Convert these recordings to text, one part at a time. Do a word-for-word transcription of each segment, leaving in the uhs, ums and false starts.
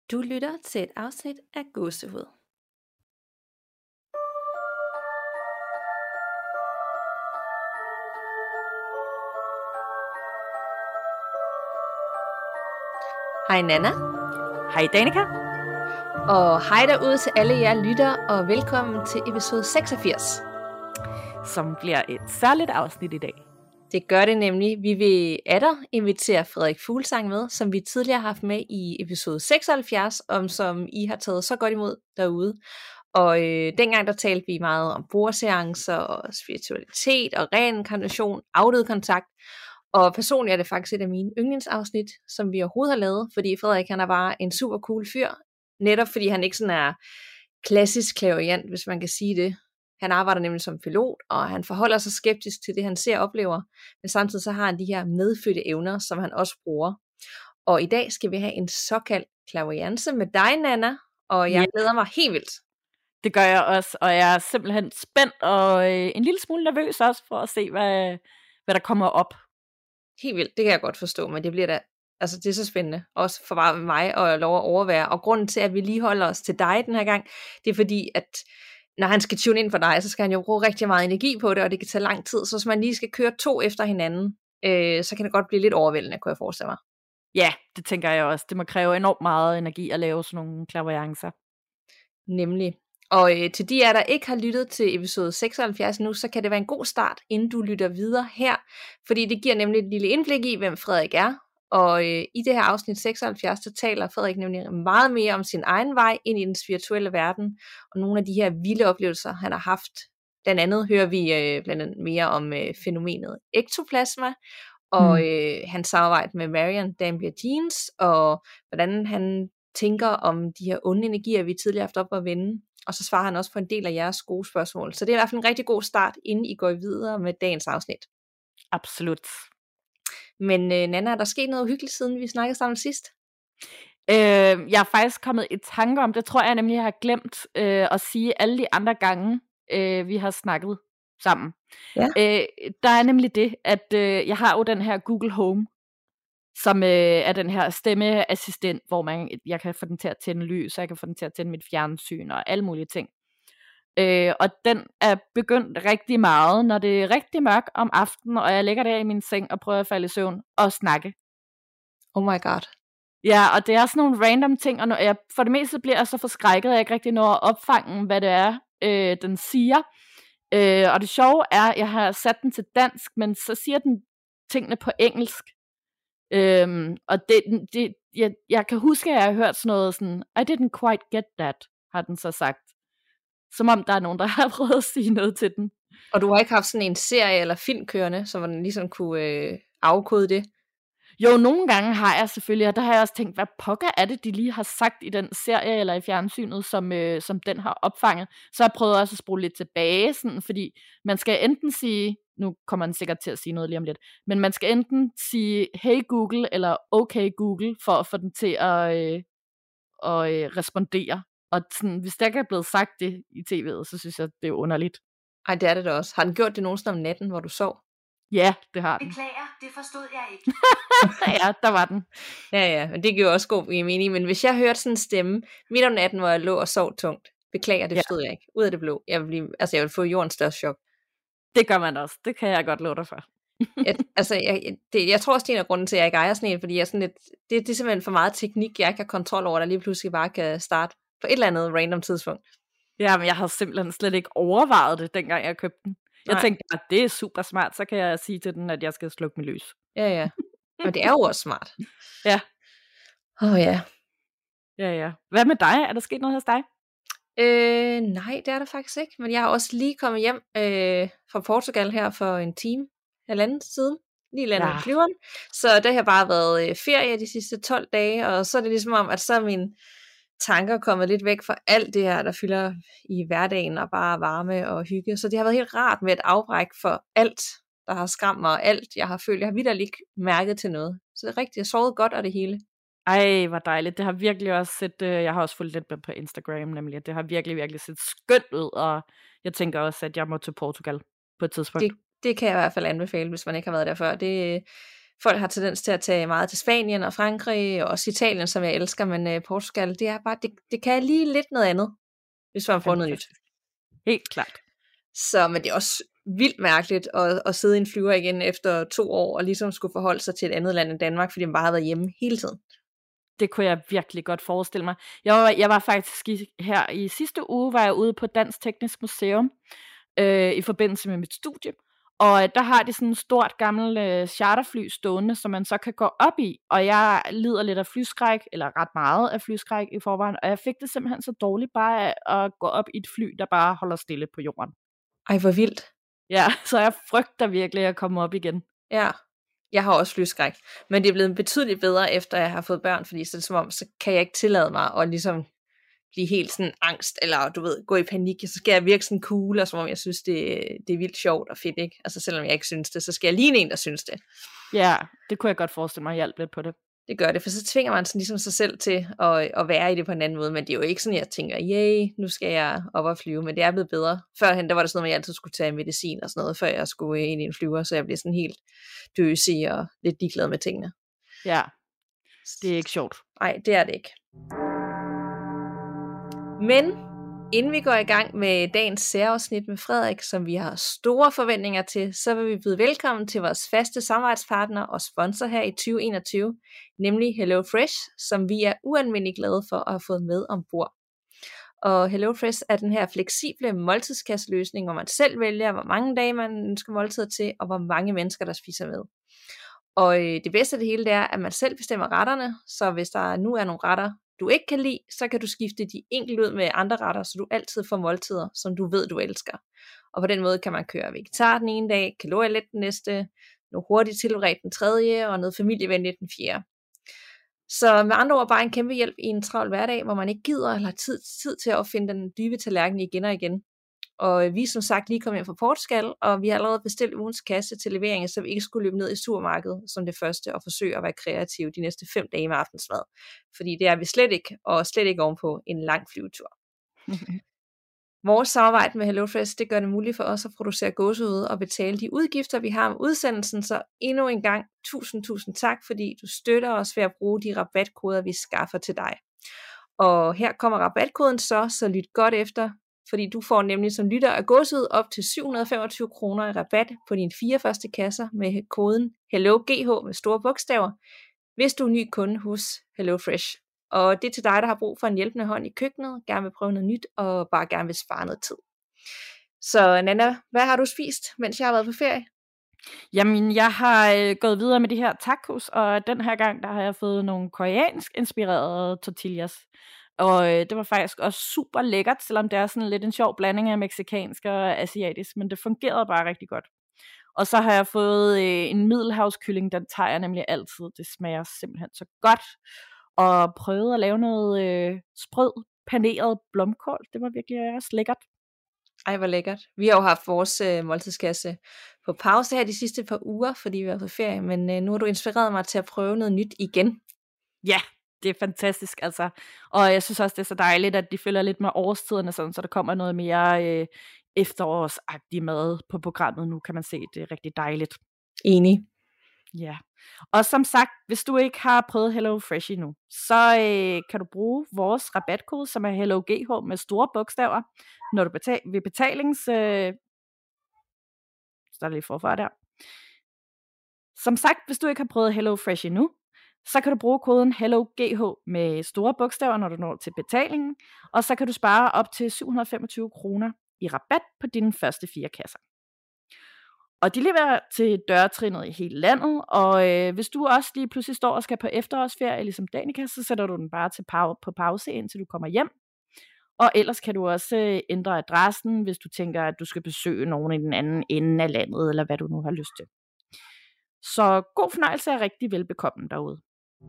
Du lytter til et afsnit af Gåsehud. Hej Nana. Hej Danika. Og hej derude til alle jer lyttere, og velkommen til episode seksogfirs. Som bliver et særligt afsnit i dag. Det gør det nemlig. Vi vil atter invitere Frederik Fuglsang med, som vi tidligere har haft med i episode seksoghalvfjerds, om som I har taget så godt imod derude. Og øh, dengang der talte vi meget om bordseancer og spiritualitet og reinkarnation, afdød kontakt. Og personligt er det faktisk et af mine yndlingsafsnit, som vi overhovedet har lavet, fordi Frederik han er bare en super cool fyr. Netop fordi han ikke sådan er klassisk clairvoyant, hvis man kan sige det. Han arbejder nemlig som pilot, og han forholder sig skeptisk til det, han ser og oplever. Men samtidig så har han de her medfødte evner, som han også bruger. Og i dag skal vi have en såkaldt clairvoyance med dig, Nana. Og jeg Ja. glæder mig helt vildt. Det gør jeg også, og jeg er simpelthen spændt og øh, en lille smule nervøs også for at se, hvad, hvad der kommer op. Helt vildt, det kan jeg godt forstå, men det bliver da, altså det er så spændende, også for bare mig og lov at overvære. Og grunden til, at vi lige holder os til dig den her gang, det er fordi, at når han skal tune ind for dig, så skal han jo bruge rigtig meget energi på det, og det kan tage lang tid. Så hvis man lige skal køre to efter hinanden, øh, så kan det godt blive lidt overvældende, kunne jeg forestille mig. Ja, det tænker jeg også. Det må kræve enormt meget energi at lave sådan nogle clairvoyancer. Nemlig. Og øh, til de af jer, der ikke har lyttet til episode seksoghalvfjerds nu, så kan det være en god start, inden du lytter videre her. Fordi det giver nemlig et lille indblik i, hvem Frederik er. Og øh, i det her afsnit seksoghalvfjerds, så taler Frederik nemlig meget mere om sin egen vej ind i den spirituelle verden. Og nogle af de her vilde oplevelser, han har haft. Blandt andet hører vi øh, blandt andet mere om øh, fænomenet ektoplasma. Og øh, hans samarbejde med Marion Dampier Jeans. Og hvordan han tænker om de her onde energier, vi tidligere har haft op at vende. Og så svarer han også på en del af jeres gode spørgsmål. Så det er i hvert fald en rigtig god start, inden I går videre med dagens afsnit. Absolut. Men øh, Nana, er der sket noget uhyggeligt, siden vi snakkede sammen sidst? Øh, jeg er faktisk kommet i tanke om, det tror jeg nemlig, jeg har glemt øh, at sige alle de andre gange, øh, vi har snakket sammen. Ja. Øh, der er nemlig det, at øh, jeg har jo den her Google Home, som øh, er den her stemmeassistent, hvor man, jeg kan få den til at tænde lys, og jeg kan få den til at tænde mit fjernsyn og alle mulige ting. Øh, og den er begyndt rigtig meget, når det er rigtig mørkt om aftenen, og jeg ligger der i min seng og prøver at falde i søvn og snakke. Oh my god. Ja, og det er sådan nogle random ting, og når jeg, for det meste bliver jeg så forskrækket, at jeg ikke rigtig når at opfange, hvad det er, øh, den siger. Øh, og det sjove er, at jeg har sat den til dansk, men så siger den tingene på engelsk. Øhm, og det, det, jeg, jeg kan huske, at jeg har hørt sådan noget sådan, I didn't quite get that, har den så sagt. Som om der er nogen, der har prøvet at sige noget til den. Og du har ikke haft sådan en serie eller film kørende, så man ligesom kunne øh, afkode det? Jo, nogle gange har jeg selvfølgelig, og der har jeg også tænkt, hvad pokker er det, de lige har sagt i den serie eller i fjernsynet, som, øh, som den har opfanget. Så har jeg prøvet også at spole lidt tilbage, sådan, fordi man skal enten sige, nu kommer den sikkert til at sige noget lige om lidt, men man skal enten sige, hey Google, eller okay Google, for at få den til at, øh, at øh, respondere. Og sådan, hvis der ikke er blevet sagt det i tv'et, så synes jeg, det er underligt. Ej, det er det da også. Har den gjort det nogensinde om natten, hvor du sov? Ja, det har den. Beklager, det forstod jeg ikke. Ja, der var den. Ja, ja, men det giver også god mening. Men hvis jeg hørte sådan en stemme midt om natten, hvor jeg lå og sov tungt, beklager, det Ja. forstod jeg ikke. Ud af det blå. Jeg vil, blive, altså, jeg vil få jordens største chok. Det gør man også. Det kan jeg godt love dig for. Jeg, altså, jeg, det, jeg tror også, det er en af grunden til, at jeg ikke ejer sådan en, fordi jeg er sådan lidt, det, det er simpelthen for meget teknik, jeg ikke har kontrol over, der lige pludselig bare kan starte på et eller andet random tidspunkt. Ja, men jeg har simpelthen slet ikke overvejet det, dengang jeg købte den. Jeg Nej. tænkte, at det er super smart, så kan jeg sige til den, at jeg skal slukke mit lys. Ja, ja. Men det er jo også smart. Ja. Åh oh, ja. Ja, ja. Hvad med dig? Er der sket noget hos dig? Øh, nej, det er der faktisk ikke. Men jeg har også lige kommet hjem øh, fra Portugal her for en time, halvanden siden. Lige landet Ja. ja. flyveren. Så det har bare været øh, ferie de sidste tolv dage, og så er det ligesom om, at så er mine tanker kommet lidt væk fra alt det her, der fylder i hverdagen, og bare varme og hygge. Så det har været helt rart med et afbræk for alt, der har skræmt mig, og alt, jeg har følt. Jeg har vitterligt ikke mærket til noget. Så det er rigtigt, jeg har sovet godt og det hele. Ej, hvor dejligt. Det har virkelig også set, øh, jeg har også fulgt lidt med på Instagram, nemlig, at det har virkelig, virkelig set skønt ud, og jeg tænker også, at jeg må til Portugal på et tidspunkt. Det, det kan jeg i hvert fald anbefale, hvis man ikke har været der før. Det, folk har tendens til at tage meget til Spanien og Frankrig, og også Italien, som jeg elsker, men øh, Portugal, det er bare, det, det kan lige lidt noget andet, hvis man får noget nyt. Helt klart. Så, men det er også vildt mærkeligt at, at sidde i en flyver igen efter to år, og ligesom skulle forholde sig til et andet land end Danmark, fordi man bare har været hjemme hele tiden. Det kunne jeg virkelig godt forestille mig. Jeg var, jeg var faktisk i, her i sidste uge, var jeg ude på Dansk Teknisk Museum, øh, i forbindelse med mit studie. Og der har de sådan et stort gammelt øh, charterfly stående, som man så kan gå op i. Og jeg lider lidt af flyskræk, eller ret meget af flyskræk i forvejen. Og jeg fik det simpelthen så dårligt bare af at gå op i et fly, der bare holder stille på jorden. Ej, hvor vildt. Ja, så jeg frygter virkelig at komme op igen. Ja, jeg har også flyskræk. Men det er blevet betydeligt bedre, efter jeg har fået børn, fordi så er det som om, så kan jeg ikke tillade mig at ligesom blive helt sådan angst, eller du ved, gå i panik, så skal jeg virke sådan cool, og som om jeg synes, det, det er vildt sjovt og fedt, ikke? Altså selvom jeg ikke synes det, så skal jeg ligne en, der synes det. Ja, det kunne jeg godt forestille mig, at hjælpe lidt på det. Det gør det, for så tvinger man sådan ligesom sig selv til at, at være i det på en anden måde, men det er jo ikke sådan, jeg tænker, yay, nu skal jeg op og flyve, men det er blevet bedre. Førhen, der var det sådan noget, at jeg altid skulle tage medicin og sådan noget, før jeg skulle ind i en flyver, så jeg blev sådan helt døsig og lidt ligeglad med tingene. Ja, det er ikke sjovt. Nej, det er det ikke. Men inden vi går i gang med dagens særafsnit med Frederik, som vi har store forventninger til, så vil vi byde velkommen til vores faste samarbejdspartner og sponsor her i tyve enogtyve, nemlig HelloFresh, som vi er ualmindeligt glade for at have fået med ombord. Og HelloFresh er den her fleksible måltidskasseløsning, hvor man selv vælger, hvor mange dage man ønsker måltider til, og hvor mange mennesker, der spiser med. Og det bedste af det hele det er, at man selv bestemmer retterne, så hvis der nu er nogle retter, du ikke kan lide, så kan du skifte de enkelt ud med andre retter, så du altid får måltider, som du ved, du elsker. Og på den måde kan man køre vegetar den ene dag, kalorielet den næste, noget hurtigt tilberedt den tredje, og noget familievenligt den fjerde. Så med andre ord bare en kæmpe hjælp i en travl hverdag, hvor man ikke gider eller har tid, tid til at finde den dybe tallerken igen og igen. Og vi er som sagt lige kommet hjem fra Portugal, og vi har allerede bestilt ugens kasse til levering, så vi ikke skulle løbe ned i supermarkedet som det første og forsøge at være kreative de næste fem dage med aftensmad. Fordi det er vi slet ikke, og slet ikke ovenpå en lang flyvetur. Vores samarbejde med HelloFresh, det gør det muligt for os at producere gåsehud og betale de udgifter, vi har med udsendelsen, så endnu en gang tusind, tusind tak, fordi du støtter os ved at bruge de rabatkoder, vi skaffer til dig. Og her kommer rabatkoden så, så lyt godt efter, fordi du får nemlig som lytter af gåsehud op til syv hundrede og femogtyve kroner i rabat på dine fire første kasser med koden HelloGH med store bogstaver, hvis du er ny kunde hos HelloFresh. Og det er til dig, der har brug for en hjælpende hånd i køkkenet, gerne vil prøve noget nyt og bare gerne vil spare noget tid. Så Nana, hvad har du spist, mens jeg har været på ferie? Jamen, jeg har øh, gået videre med de her tacos, og den her gang, der har jeg fået nogle koreansk inspirerede tortillas. Og øh, det var faktisk også super lækkert, selvom det er sådan lidt en sjov blanding af mexikansk og asiatisk, men det fungerede bare rigtig godt. Og så har jeg fået øh, en middelhavskylling, den tager jeg nemlig altid, det smager simpelthen så godt. Og prøvede at lave noget øh, sprød, paneret blomkål, det var virkelig også lækkert. Ej, hvor lækkert. Vi har jo haft vores øh, måltidskasse på pause her de sidste par uger, fordi vi var på ferie, men øh, nu har du inspireret mig til at prøve noget nyt igen. Ja, det er fantastisk, altså. Og jeg synes også, det er så dejligt, at de følger lidt med årstiderne, sådan, så der kommer noget mere øh, efterårsagtig mad på programmet nu, kan man se. Det er rigtig dejligt. Enig. Ja. Og som sagt, hvis du ikke har prøvet HelloFresh endnu, så øh, kan du bruge vores rabatkode, som er HelloGH med store bogstaver, når du betal- ved betalings... Øh... Så er det lige forfra der. Som sagt, hvis du ikke har prøvet HelloFresh endnu, så kan du bruge koden HelloGH med store bogstaver, når du når til betalingen, og så kan du spare op til syv hundrede og femogtyve kroner i rabat på dine første fire kasser. Og de leverer til dørtrinnet i hele landet, og øh, hvis du også lige pludselig står og skal på efterårsferie, ligesom Danica, så sætter du den bare til pau- på pause, indtil du kommer hjem. Og ellers kan du også øh, ændre adressen, hvis du tænker, at du skal besøge nogen i den anden ende af landet, eller hvad du nu har lyst til. Så god fornøjelse er rigtig velbekomme derude.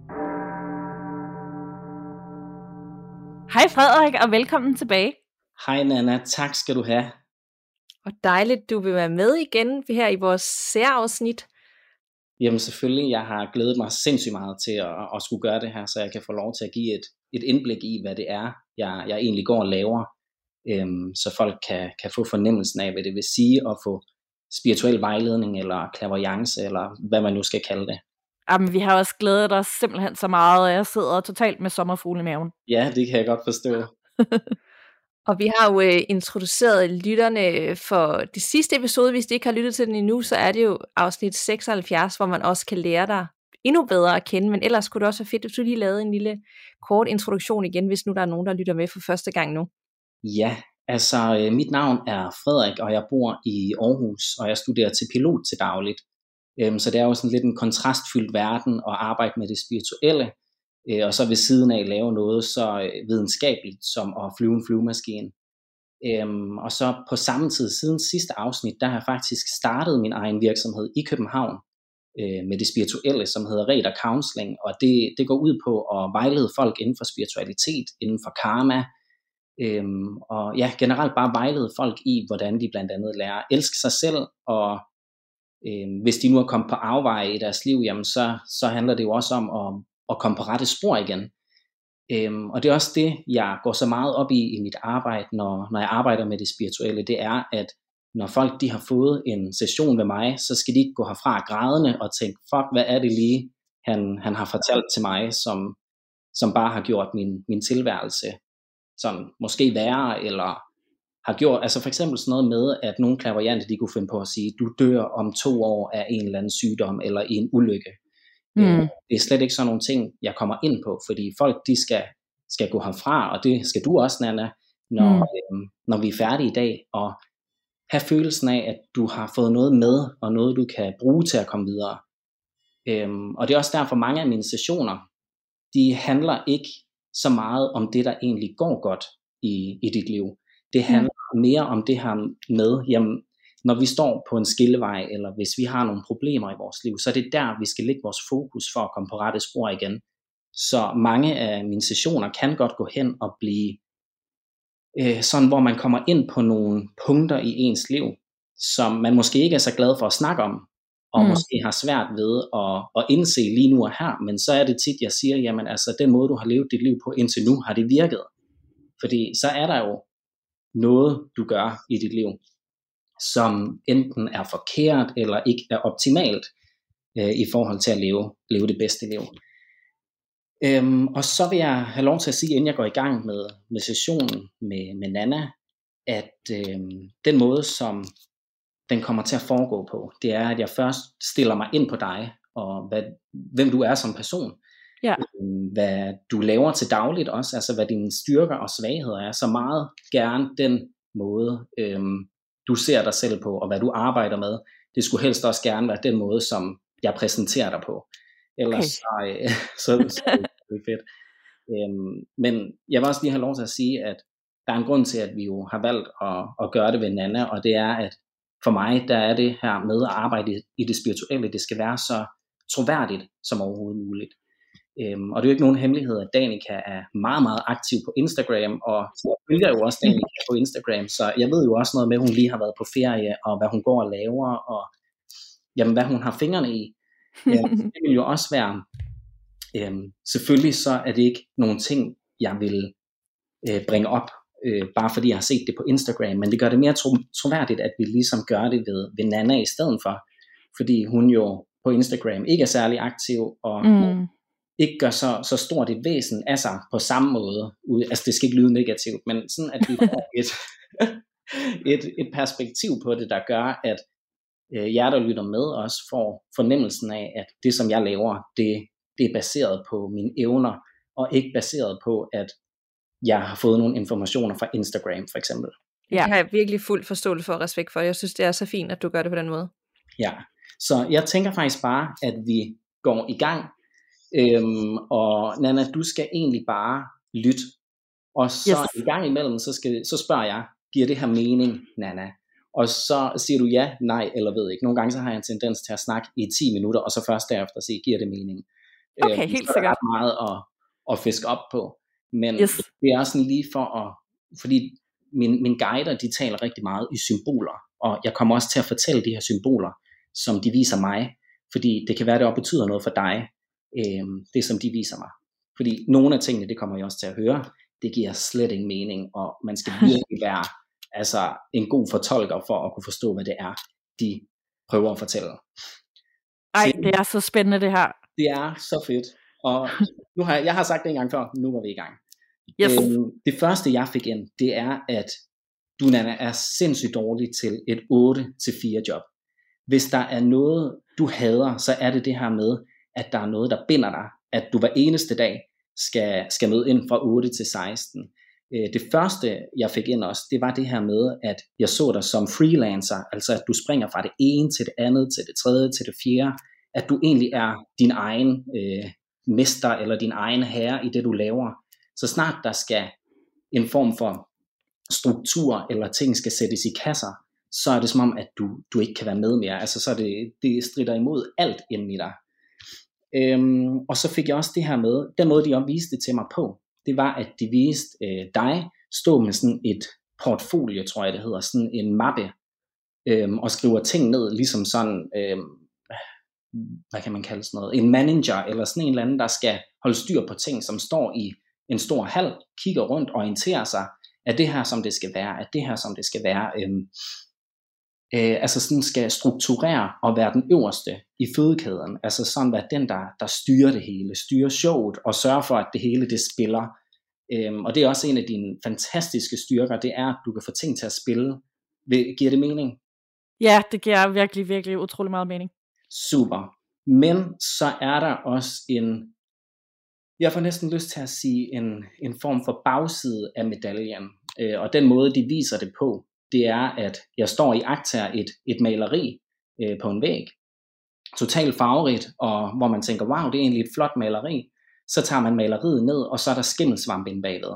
Hej Frederik, og velkommen tilbage. Hej Nana, tak skal du have. Og dejligt, du vil være med igen her i vores særafsnit. Jamen selvfølgelig, jeg har glædet mig sindssygt meget til at, at skulle gøre det her, så jeg kan få lov til at give et, et indblik i, hvad det er, jeg, jeg egentlig går og laver, øhm, så folk kan, kan få fornemmelsen af, hvad det vil sige at få spirituel vejledning, eller clairvoyance, eller hvad man nu skal kalde det. Jamen, vi har også glædet os simpelthen så meget, og jeg sidder totalt med sommerfugle i maven. Ja, det kan jeg godt forstå. Og vi har jo øh, introduceret lytterne for det sidste episode. Hvis de ikke har lyttet til den endnu, så er det jo afsnit seksoghalvfjerds, hvor man også kan lære dig endnu bedre at kende. Men ellers kunne det også være fedt, hvis du lige lavede en lille kort introduktion igen, hvis nu der er nogen, der lytter med for første gang nu. Ja, altså øh, mit navn er Frederik, og jeg bor i Aarhus, og jeg studerer til pilot til dagligt. Øhm, så det er jo sådan lidt en kontrastfyldt verden at arbejde med det spirituelle, øh, og så ved siden af lave noget så øh, videnskabeligt som at flyve en flyvemaskine. Øhm, og så på samme tid, siden sidste afsnit, der har jeg faktisk startet min egen virksomhed i København øh, med det spirituelle, som hedder Reder Counseling, og det, det går ud på at vejlede folk inden for spiritualitet, inden for karma, øhm, og ja, generelt bare vejlede folk i, hvordan de blandt andet lærer at elske sig selv, og øhm, hvis de nu er kommet på afveje i deres liv, jamen så, så handler det jo også om at, at komme på rette spor igen. Øhm, og det er også det, jeg går så meget op i i mit arbejde, når, når jeg arbejder med det spirituelle, det er, at når folk de har fået en session med mig, så skal de ikke gå herfra grædende og tænke, fuck, hvad er det lige, han, han har fortalt til mig, som, som bare har gjort min, min tilværelse sådan måske værre, eller har gjort, altså for eksempel sådan noget med, at nogle clairvoyante, de kunne finde på at sige, du dør om to år af en eller anden sygdom, eller i en ulykke. Mm. Det er slet ikke sådan nogle ting, jeg kommer ind på, fordi folk, de skal, skal gå herfra, og det skal du også, Nana, når, mm. øhm, når vi er færdige i dag, og have følelsen af, at du har fået noget med, og noget du kan bruge til at komme videre. Øhm, og det er også derfor, mange af mine sessioner, de handler ikke så meget om det, der egentlig går godt i, i dit liv. Det handler mm. mere om det her med, jamen, når vi står på en skillevej, eller hvis vi har nogle problemer i vores liv, så er det der, vi skal lægge vores fokus for at komme på rette spor igen. Så mange af mine sessioner kan godt gå hen og blive øh, sådan, hvor man kommer ind på nogle punkter i ens liv, som man måske ikke er så glad for at snakke om, og mm. måske har svært ved at, at indse lige nu og her, men så er det tit, jeg siger, jamen altså, den måde, du har levet dit liv på indtil nu, har det virket. Fordi så er der jo noget, du gør i dit liv, som enten er forkert, eller ikke er optimalt, øh, i forhold til at leve, leve det bedste liv. Øhm, og så vil jeg have lov til at sige, inden jeg går i gang med, med sessionen med, med Nana, at øh, den måde, som den kommer til at foregå på, det er, at jeg først stiller mig ind på dig, og hvad, hvem du er som person. Ja. Hvad du laver til dagligt også, altså hvad dine styrker og svagheder er, så meget gerne den måde, øhm, du ser dig selv på, og hvad du arbejder med, det skulle helst også gerne være den måde, som jeg præsenterer dig på. Ellers okay. så, så, så er det fedt. Øhm, men jeg vil også lige have lov til at sige, at der er en grund til, at vi jo har valgt at, at gøre det ved Nana, og det er, at for mig, der er det her med at arbejde i, i det spirituelle, det skal være så troværdigt som overhovedet muligt. Øhm, og det er jo ikke nogen hemmelighed, at Danica er meget, meget aktiv på Instagram, og jeg følger jo også Danica på Instagram, så jeg ved jo også noget med, at hun lige har været på ferie, og hvad hun går og laver, og jamen, hvad hun har fingrene i. Øhm, det vil jo også være, øhm, selvfølgelig så er det ikke nogen ting, jeg vil øh, bringe op, øh, bare fordi jeg har set det på Instagram, men det gør det mere tro- troværdigt, at vi ligesom gør det ved, ved Nana i stedet for, fordi hun jo på Instagram ikke er særlig aktiv, og mm. ikke gør så, så stort et væsen af sig på samme måde. Altså det skal ikke lyde negativt, men sådan at vi får et, et, et perspektiv på det, der gør, at øh, jer, der lytter med, også får fornemmelsen af, at det, som jeg laver, det, det er baseret på mine evner, og ikke baseret på, at jeg har fået nogle informationer fra Instagram, for eksempel. Ja, jeg har virkelig fuld forståelse for og respekt for. Jeg synes, det er så fint, at du gør det på den måde. Ja, så jeg tænker faktisk bare, at vi går i gang. Øhm, og Nana, du skal egentlig bare lytte, og så yes. i gang imellem, så, skal, så spørger jeg, giver det her mening, Nana? Og så siger du ja, nej eller ved ikke. Nogle gange så har jeg en tendens til at snakke i ti minutter, og så først derefter sige, giver det mening? Okay, øhm, helt sikkert. Så er ret meget at, at fiske op på, men yes. det er også sådan lige for at, fordi min, min guider, de taler rigtig meget i symboler, og jeg kommer også til at fortælle de her symboler, som de viser mig, fordi det kan være, det også betyder noget for dig, Øhm, det som de viser mig, fordi nogle af tingene, det kommer jeg også til at høre, det giver slet ingen mening, og man skal virkelig være altså en god fortolker for at kunne forstå, hvad det er, de prøver at fortælle. Ej, det er så spændende det her. Det er så fedt. Og nu har jeg, jeg har sagt det en gang før, nu var vi i gang. Yes. Øhm, det første jeg fik ind, det er, at du, Nanna, er sindssygt dårlig til et otte til fire job. Hvis der er noget, du hader, så er det det her med, at der er noget, der binder dig. At du hver eneste dag skal, skal møde ind fra otte til seksten. Øh, det første, jeg fik ind også, det var det her med, at jeg så dig som freelancer. Altså at du springer fra det ene til det andet, til det tredje, til det fjerde. At du egentlig er din egen øh, mester, eller din egen herre i det, du laver. Så snart der skal en form for struktur, eller ting skal sættes i kasser, så er det som om, at du, du ikke kan være med mere. Altså så er det, det strider imod alt inden i dig. Øhm, og så fik jeg også det her med, den måde de også viste det til mig på, det var, at de viste øh, dig stå med sådan et portfolio, tror jeg det hedder, sådan en mappe, øhm, og skriver ting ned, ligesom sådan, øhm, hvad kan man kalde sådan noget, en manager, eller sådan en eller anden, der skal holde styr på ting, som står i en stor hal, kigger rundt, orienterer sig, er det her, som det skal være, er det her, som det skal være, øhm, øh, altså sådan skal strukturere og være den øverste i fødekæden, altså sådan være den, der, der styrer det hele, styrer showet, og sørger for, at det hele det spiller, øhm, og det er også en af dine fantastiske styrker, det er, at du kan få ting til at spille. Giver det mening? Ja, det giver virkelig, virkelig utrolig meget mening. Super. Men så er der også en, jeg får næsten lyst til at sige, en, en form for bagside af medaljen. Øh, og den måde, de viser det på, det er, at jeg står i agter et, et maleri øh, på en væg. Totalt farverigt, og hvor man tænker, wow, det er egentlig et flot maleri. Så tager man maleriet ned, og så er der skimmelsvamp inde bagved.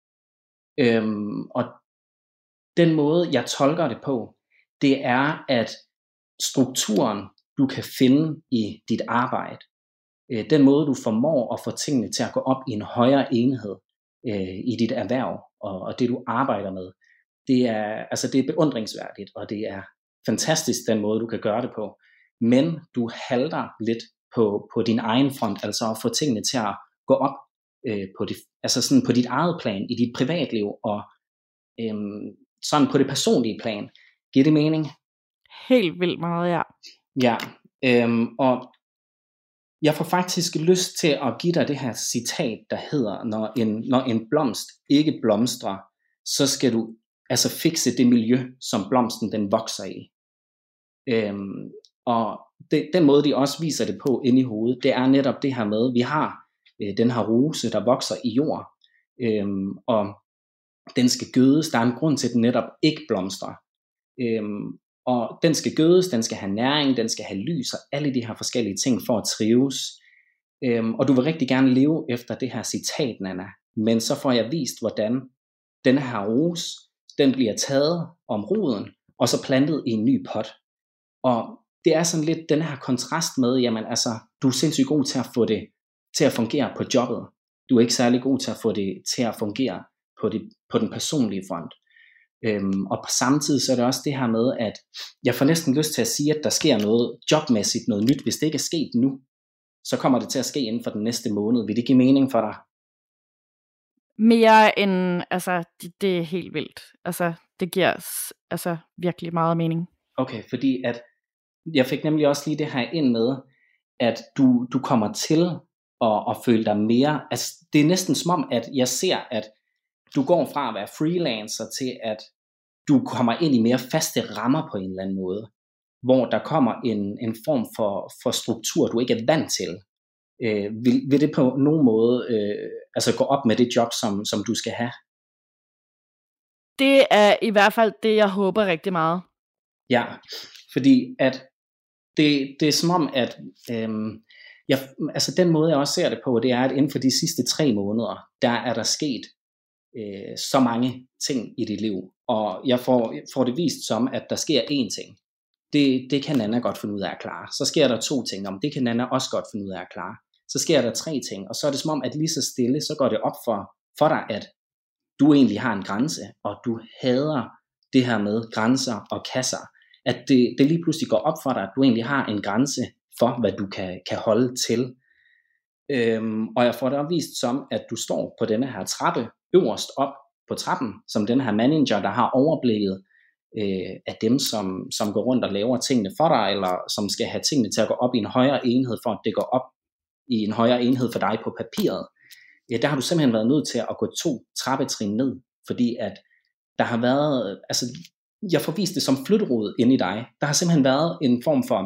Øhm, og den måde, jeg tolker det på, det er, at strukturen, du kan finde i dit arbejde, øh, den måde, du formår at få tingene til at gå op i en højere enhed øh, i dit erhverv, og, og det, du arbejder med, det er, altså, det er beundringsværdigt, og det er fantastisk, den måde, du kan gøre det på. Men du halter lidt på, på din egen front, altså at få tingene til at gå op øh, på, det, altså sådan på dit eget plan, i dit privatliv, og øh, sådan på det personlige plan. Giver det mening? Helt vildt meget, ja. Ja, øhm, og jeg får faktisk lyst til at give dig det her citat, der hedder, når en, når en blomst ikke blomstrer, så skal du altså fikse det miljø, som blomsten den vokser i. Øhm, og det, den måde, de også viser det på inde i hovedet, det er netop det her med, vi har øh, den her rose, der vokser i jord, øhm, og den skal gødes, der er en grund til, at den netop ikke blomstrer. Øhm, Og den skal gødes, den skal have næring, den skal have lys og alle de her forskellige ting for at trives. Øhm, og du vil rigtig gerne leve efter det her citat, Nanna. Men så får jeg vist, hvordan den her rose, den bliver taget om roden, og så plantet i en ny pot. Og det er sådan lidt den her kontrast med, jamen altså, du er sindssygt god til at få det til at fungere på jobbet. Du er ikke særlig god til at få det til at fungere på, det, på den personlige front. Øhm, og på samme tid så er det også det her med, at jeg får næsten lyst til at sige, at der sker noget jobmæssigt, noget nyt. Hvis det ikke er sket nu, så kommer det til at ske inden for den næste måned. Vil det give mening for dig? Mere end, altså, det, det er helt vildt. Altså, det giver altså virkelig meget mening. Okay, fordi at jeg fik nemlig også lige det her ind med, at du, du kommer til at, at føle dig mere, altså det er næsten som om, at jeg ser, at du går fra at være freelancer til, at du kommer ind i mere faste rammer på en eller anden måde, hvor der kommer en, en form for, for struktur, du ikke er vant til. Øh, vil, vil det på nogen måde øh, altså gå op med det job, som, som du skal have? Det er i hvert fald det, jeg håber rigtig meget. Ja, fordi at det, det er som om, at øhm, jeg, altså den måde, jeg også ser det på, det er, at inden for de sidste tre måneder, der er der sket øh, så mange ting i dit liv. Og jeg får, får det vist som, at der sker én ting. Det, det kan Nanna godt finde ud af at klare. Så sker der to ting, om det kan Nanna også godt finde ud af at klare. Så sker der tre ting, og så er det som om, at lige så stille, så går det op for, for dig, at du egentlig har en grænse, og du hader det her med grænser og kasser. At det, det lige pludselig går op for dig, at du egentlig har en grænse for, hvad du kan, kan holde til. Øhm, og jeg får det opvist som, at du står på denne her trappe, øverst op på trappen, som den her manager, der har overblikket øh, af dem, som, som går rundt og laver tingene for dig, eller som skal have tingene til at gå op i en højere enhed, for at det går op i en højere enhed for dig på papiret, ja, der har du simpelthen været nødt til at gå to trappetrin ned, fordi at der har været, altså jeg får vist det som flytterod inde i dig, der har simpelthen været en form for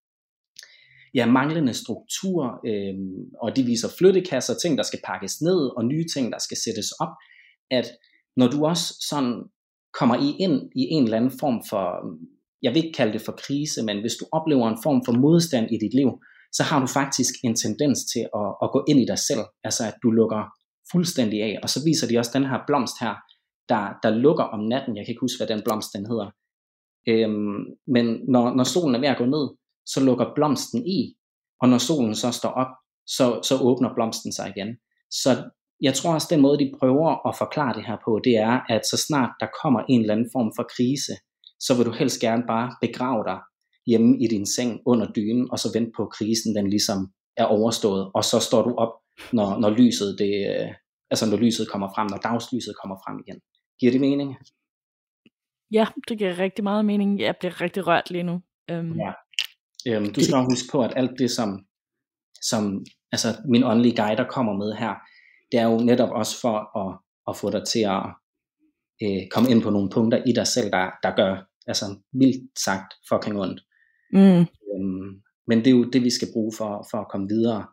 ja, manglende struktur, øh, og de viser flyttekasser, ting der skal pakkes ned, og nye ting der skal sættes op, at når du også sådan kommer i ind i en eller anden form for, jeg vil ikke kalde det for krise, men hvis du oplever en form for modstand i dit liv, så har du faktisk en tendens til at, at gå ind i dig selv, altså at du lukker fuldstændig af, og så viser de også den her blomst her, der, der lukker om natten, jeg kan ikke huske, hvad den blomst den hedder, øhm, men når, når solen er ved at gå ned, så lukker blomsten i, og når solen så står op, så, så åbner blomsten sig igen. Så jeg tror også, den måde, de prøver at forklare det her på, det er, at så snart der kommer en eller anden form for krise, så vil du helst gerne bare begrave dig hjemme i din seng under dynen, og så vente på, at krisen den ligesom er overstået, og så står du op, når, når lyset det, altså når lyset kommer frem, når dagslyset kommer frem igen. Giver det mening? Ja, det giver rigtig meget mening. Jeg bliver rigtig rørt lige nu. Um... Ja. Øhm, du skal også huske på, at alt det, som, som altså min åndelige guider kommer med her, det er jo netop også for at, at få dig til at øh, komme ind på nogle punkter i dig selv, der, der gør, altså vildt sagt, fucking ondt. Mm. Øhm, men det er jo det, vi skal bruge for, for at komme videre.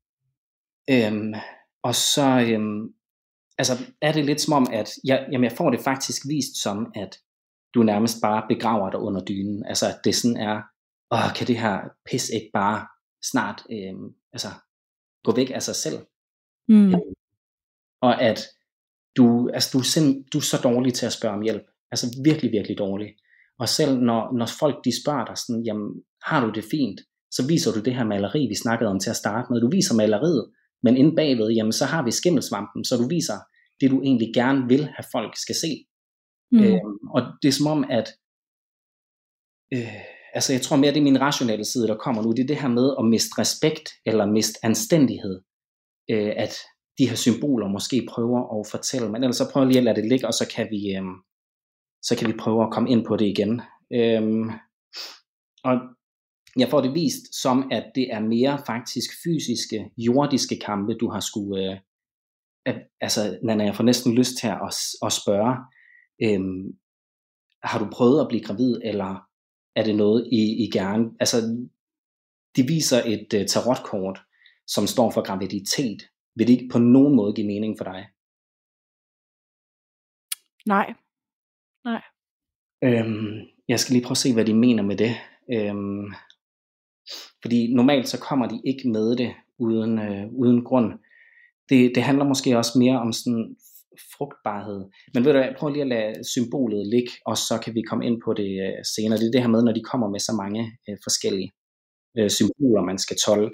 Øhm, og så øhm, altså, er det lidt som om, at jeg, jamen, jeg får det faktisk vist som, at du nærmest bare begraver dig under dynen. Altså, at det sådan er, åh, kan det her pis ikke bare snart øhm, altså, gå væk af sig selv? Mm. Øhm, og at du, altså, du, er sind, du er så dårlig til at spørge om hjælp. Altså virkelig, virkelig dårlig. Og selv når, når folk de spørger dig sådan, jamen, har du det fint? Så viser du det her maleri, vi snakkede om til at starte med. Du viser maleriet, men inde bagved, jamen, så har vi skimmelsvampen, så du viser det, du egentlig gerne vil have folk skal se. Mm. Øhm, og det er som om, at øh, altså jeg tror mere, det er min rationelle side, der kommer nu. Det er det her med at miste respekt, eller miste anstændighed. Øh, at de her symboler måske prøver at fortælle, men ellers så prøver jeg lige at lade det ligge, og så kan vi, øhm, så kan vi prøve at komme ind på det igen. Øhm, og jeg får det vist som, at det er mere faktisk fysiske, jordiske kampe, du har skulle, øh, at, altså Nanna, jeg får næsten lyst til at, at spørge, øhm, har du prøvet at blive gravid, eller er det noget, I, I gerne, altså de viser et uh, tarotkort, som står for graviditet. Vil det ikke på nogen måde give mening for dig? Nej. Nej. Øhm, jeg skal lige prøve at se, hvad de mener med det. Øhm, fordi normalt så kommer de ikke med det uden, øh, uden grund. Det, det handler måske også mere om sådan frugtbarhed. Men ved du hvad, prøv lige at lade symbolet ligge, og så kan vi komme ind på det øh, senere. Det er det her med, når de kommer med så mange øh, forskellige øh, symboler, man skal tolke.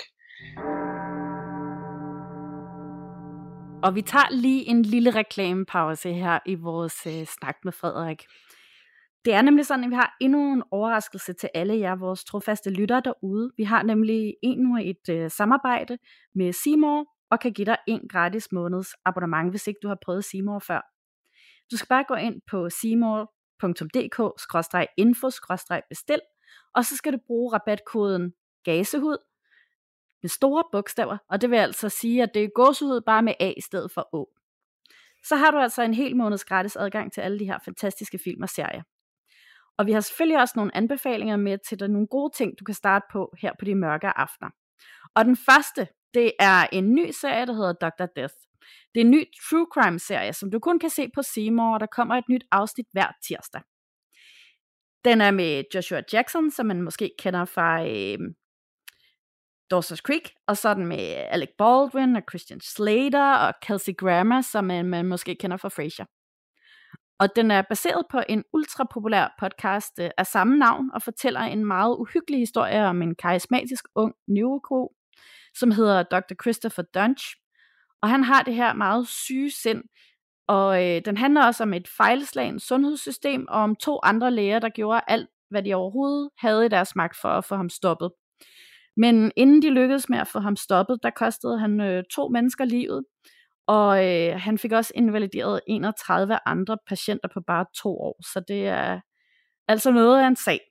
Og vi tager lige en lille reklamepause her i vores øh, snak med Frederik. Det er nemlig sådan, at vi har endnu en overraskelse til alle jer, vores trofaste lyttere derude. Vi har nemlig endnu et øh, samarbejde med C More, og kan give dig en gratis måneds abonnement, hvis ikke du har prøvet C More før. Du skal bare gå ind på c more punktum d k skråstreg info skråstreg bestil, og så skal du bruge rabatkoden gasehud med store bogstaver, og det vil altså sige, at det er gåsehud bare med A i stedet for Å. Så har du altså en hel måneds gratis adgang til alle de her fantastiske film og serier. Og vi har selvfølgelig også nogle anbefalinger med til dig, nogle gode ting, du kan starte på her på de mørke aftener. Og den første, det er en ny serie, der hedder doktor Death. Det er en ny true crime serie, som du kun kan se på C More, og der kommer et nyt afsnit hver tirsdag. Den er med Joshua Jackson, som man måske kender fra øh, Dawson's Creek, og så er den med Alec Baldwin og Christian Slater og Kelsey Grammer, som man, man måske kender fra Frasier. Og den er baseret på en ultrapopulær podcast øh, af samme navn, og fortæller en meget uhyggelig historie om en karismatisk ung neurokirurg, som hedder doktor Christopher Dunch. Og han har det her meget syge sind, og øh, den handler også om et fejlslagent sundhedssystem, og om to andre læger, der gjorde alt, hvad de overhovedet havde i deres magt for at få ham stoppet. Men inden de lykkedes med at få ham stoppet, der kostede han øh, to mennesker livet, og øh, han fik også invalideret enogtredive andre patienter på bare to år, så det er altså noget af en sag.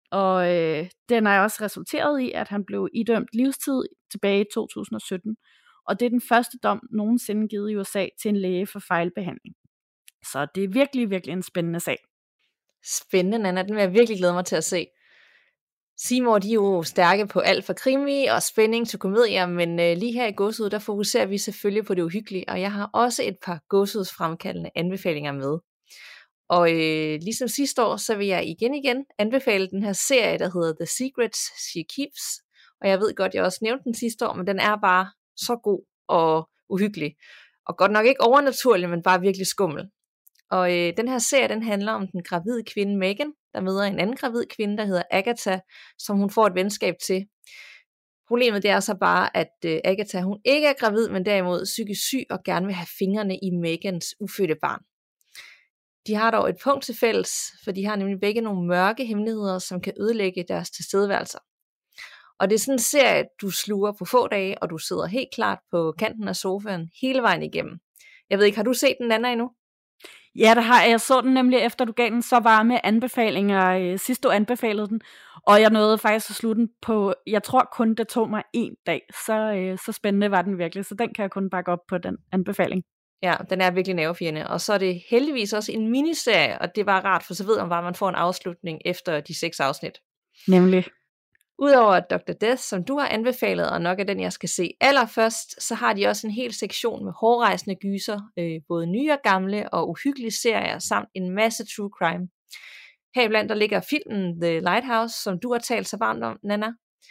Og øh, den er også resulteret i, at han blev idømt livstid tilbage i to tusind og sytten. Og det er den første dom nogensinde givet i U S A til en læge for fejlbehandling. Så det er virkelig, virkelig en spændende sag. Spændende, Nanna. Den vil jeg virkelig glæde mig til at se. Seymour, de er jo stærke på alt fra krimi og spænding til komedier, men øh, lige her i Gåsehud, der fokuserer vi selvfølgelig på det uhyggelige, og jeg har også et par gåsehudsfremkaldende anbefalinger med. Og øh, ligesom sidste år, så vil jeg igen igen anbefale den her serie, der hedder The Secrets She Keeps. Og jeg ved godt, jeg også nævnte den sidste år, men den er bare så god og uhyggelig. Og godt nok ikke overnaturlig, men bare virkelig skummel. Og øh, den her serie, den handler om den gravide kvinde Megan, der møder en anden gravid kvinde, der hedder Agatha, som hun får et venskab til. Problemet det er så bare, at øh, Agatha hun ikke er gravid, men derimod psykisk syg og gerne vil have fingrene i Megans ufødte barn. De har dog et punkt til fælles, for de har nemlig begge nogle mørke hemmeligheder, som kan ødelægge deres tilstedeværelser. Og det er sådan en serie, du sluger på få dage, og du sidder helt klart på kanten af sofaen hele vejen igennem. Jeg ved ikke, har du set den anden endnu? Ja, det har jeg. Jeg så den nemlig efter, du gav den så varme anbefalinger, øh, sidst du anbefalede den. Og jeg nåede faktisk at slutte den på, jeg tror kun det tog mig en dag. Så, øh, så spændende var den virkelig, så den kan jeg kun bakke op på, den anbefaling. Ja, den er virkelig nervefjende. Og så er det heldigvis også en miniserie, og det var rart, for så ved man bare, at man får en afslutning efter de seks afsnit. Nemlig. Udover doktor Death, som du har anbefalet, og nok er den, jeg skal se allerførst, så har de også en hel sektion med hårrejsende gyser, øh, både nye og gamle og uhyggelige serier, samt en masse true crime. Heriblandt der ligger filmen The Lighthouse, som du har talt så varmt om, Nanna.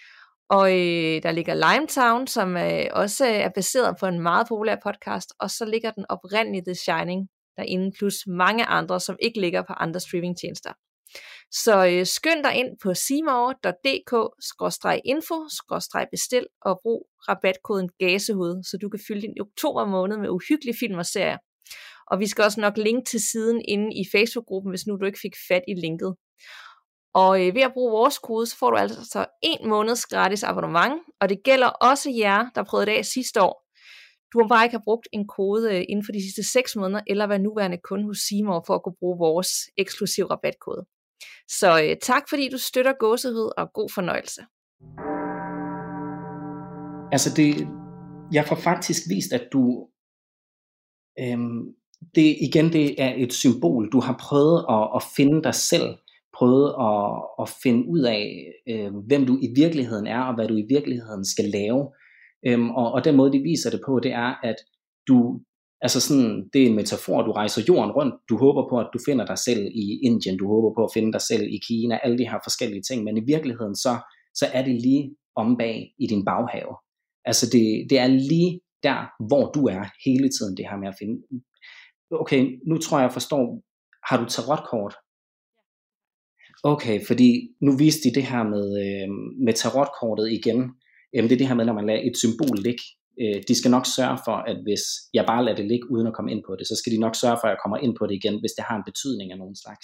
Og øh, der ligger Limetown, som øh, også er baseret på en meget populær podcast, og så ligger den oprindelige The Shining derinde, plus mange andre, som ikke ligger på andre streamingtjenester. Så øh, skynd dig ind på seymour punktum d k skråstreg info skråstreg bestil og brug rabatkoden GASEHUD, så du kan fylde din oktober måned med uhyggelige film og serier. Og vi skal også nok linke til siden inde i Facebook-gruppen, hvis nu du ikke fik fat i linket. Og øh, ved at bruge vores kode, så får du altså en måneds gratis abonnement, og det gælder også jer, der prøvede det af sidste år. Du må bare ikke have brugt en kode øh, inden for de sidste seks måneder, eller være nuværende kunde hos Seymour for at kunne bruge vores eksklusiv rabatkode. Så øh, tak fordi du støtter Gåsehud, og god fornøjelse. Altså det, jeg får faktisk vist, at du, øhm, det igen det er et symbol. Du har prøvet at, at finde dig selv, prøvet at, at finde ud af, øh, hvem du i virkeligheden er, og hvad du i virkeligheden skal lave. Øhm, og, og den måde, de viser det på, det er, at du, altså sådan, det er en metafor, du rejser jorden rundt, du håber på, at du finder dig selv i Indien, du håber på at finde dig selv i Kina, alle de her forskellige ting, men i virkeligheden, så, så er det lige om bag i din baghave. Altså det, det er lige der, hvor du er hele tiden, det her med at finde. Okay, nu tror jeg, jeg forstår, har du tarotkort? Okay, fordi nu viste de det her med, øh, med tarotkortet igen. Jamen det er det her med, når man lader et symbol ligge. Øh, de skal nok sørge for, at hvis jeg bare lader det ligge uden at komme ind på det, så skal de nok sørge for, at jeg kommer ind på det igen, hvis det har en betydning af nogen slags.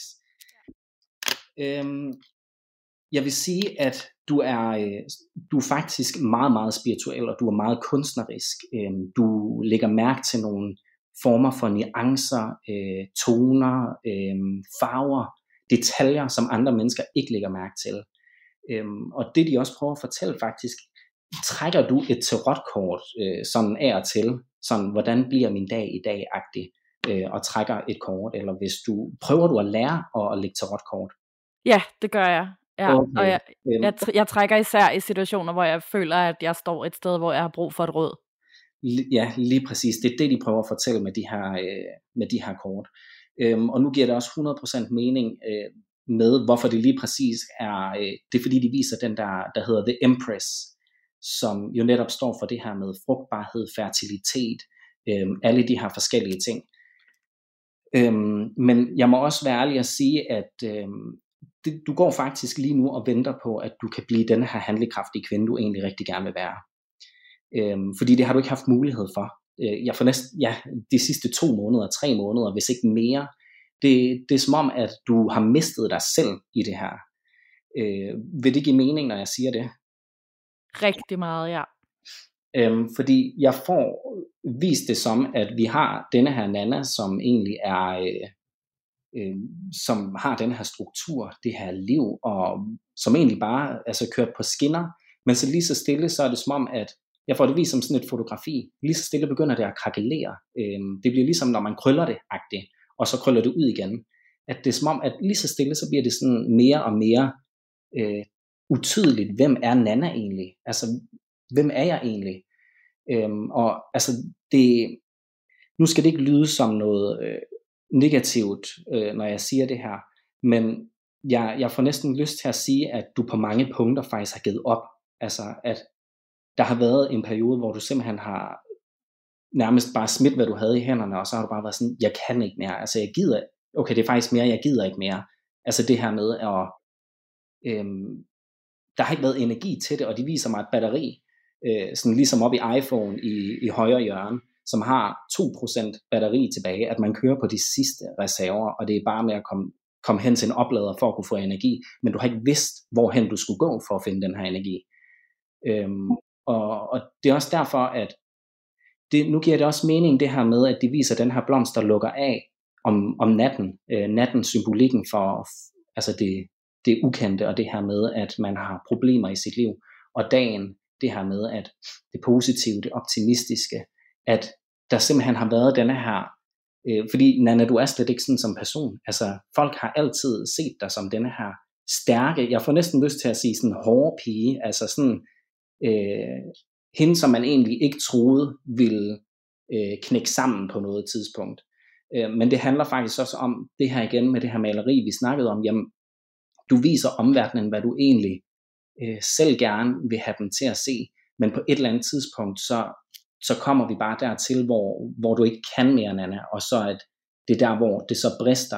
Øhm, jeg vil sige, at du er, øh, du er faktisk meget, meget spirituel, og du er meget kunstnerisk. Øh, du lægger mærke til nogle former for nuancer, øh, toner, øh, farver, detaljer, som andre mennesker ikke lægger mærke til. Øhm, og det de også prøver at fortælle faktisk, trækker du et tarotkort øh, sådan af og til, sådan hvordan bliver min dag i dag-agtig, øh, og trækker et kort, eller hvis du, prøver du at lære at, at lægge tarotkort? Ja, det gør jeg. Ja, okay. Og jeg, jeg, jeg trækker især i situationer, hvor jeg føler, at jeg står et sted, hvor jeg har brug for et råd. Ja, lige præcis. Det er det, de prøver at fortælle med de her, øh, med de her kort. Øhm, og nu giver det også hundrede procent mening øh, med, hvorfor det lige præcis er, øh, det er fordi de viser den der, der hedder The Empress, som jo netop står for det her med frugtbarhed, fertilitet, øh, alle de her forskellige ting. Øhm, men jeg må også være ærlig at sige, at øh, det, du går faktisk lige nu og venter på, at du kan blive den her handlekraftige kvinde, du egentlig rigtig gerne vil være. Øhm, fordi det har du ikke haft mulighed for. Jeg får næsten, ja, de sidste to måneder, tre måneder, hvis ikke mere. Det, det er som om, at du har mistet dig selv i det her. Øh, vil det give mening, når jeg siger det? Rigtig meget, ja. Øhm, fordi jeg får vist det som, at vi har denne her Nanna, som egentlig er, øh, øh, som har den her struktur, det her liv, og som egentlig bare altså kørt på skinner, men så lige så stille, så er det som om, at jeg får det vist som sådan et fotografi, lige så stille begynder det at krakelere. Øh, det bliver ligesom, når man krøller det, agtigt, og så krøller det ud igen. At det er som om, at lige så stille, så bliver det sådan mere og mere øh, utydeligt, hvem er Nanna egentlig? Altså, hvem er jeg egentlig? Øhm, og altså, det, nu skal det ikke lyde som noget øh, negativt, øh, når jeg siger det her, men jeg, jeg får næsten lyst til at sige, at du på mange punkter faktisk har givet op. Altså, at der har været en periode, hvor du simpelthen har nærmest bare smidt, hvad du havde i hænderne, og så har du bare været sådan, jeg kan ikke mere. Altså, jeg gider, okay, det er faktisk mere, jeg gider ikke mere. Altså, det her med at, øhm, der har ikke været energi til det, og de viser mig et batteri, øh, sådan ligesom op i iPhone i, i højre hjørne, som har to procent batteri tilbage, at man kører på de sidste reserver, og det er bare med at komme, komme hen til en oplader for at kunne få energi, men du har ikke vidst, hvorhen du skulle gå for at finde den her energi. Øhm, og, og det er også derfor, at det, nu giver det også mening det her med, at de viser den her blomst, der lukker af om, om natten, øh, natten symbolikken for altså det, det ukendte, og det her med, at man har problemer i sit liv, og dagen, det her med, at det positive, det optimistiske, at der simpelthen har været denne her, øh, fordi Nanna, du er slet ikke sådan som person, altså folk har altid set dig som denne her stærke, jeg får næsten lyst til at sige sådan hårde pige, altså sådan øh, hende, som man egentlig ikke troede ville øh, knække sammen på noget tidspunkt. Øh, men det handler faktisk også om det her igen med det her maleri, vi snakkede om, jamen du viser omverdenen, hvad du egentlig øh, selv gerne vil have dem til at se, men på et eller andet tidspunkt, så, så kommer vi bare dertil, hvor, hvor du ikke kan mere, Nanna, og så at det er der, hvor det så brister.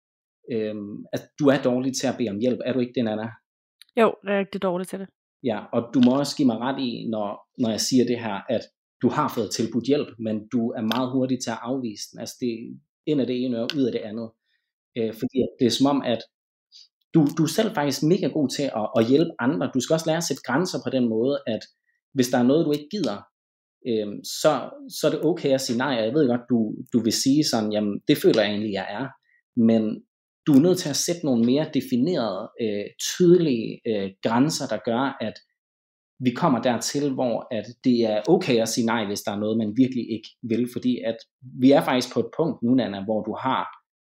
Øh, at du er dårlig til at bede om hjælp, er du ikke det, Nanna? Jo, jeg er rigtig dårlig til det. Ja, og du må også give mig ret i, når, når jeg siger det her, at du har fået tilbudt hjælp, men du er meget hurtig til at afvise den. Altså det er ind af det ene og ud af det andet. Øh, fordi det er som om, at du, du er selv faktisk mega god til at, at hjælpe andre. Du skal også lære at sætte grænser på den måde, at hvis der er noget, du ikke gider, øh, så, så er det okay at sige nej. Og jeg ved godt, du, du vil sige sådan, jamen det føler jeg egentlig, jeg er. Men du er nødt til at sætte nogle mere definerede, øh, tydelige øh, grænser, der gør, at vi kommer dertil, hvor at det er okay at sige nej, hvis der er noget, man virkelig ikke vil. Fordi at vi er faktisk på et punkt nu, Nanna, hvor du har,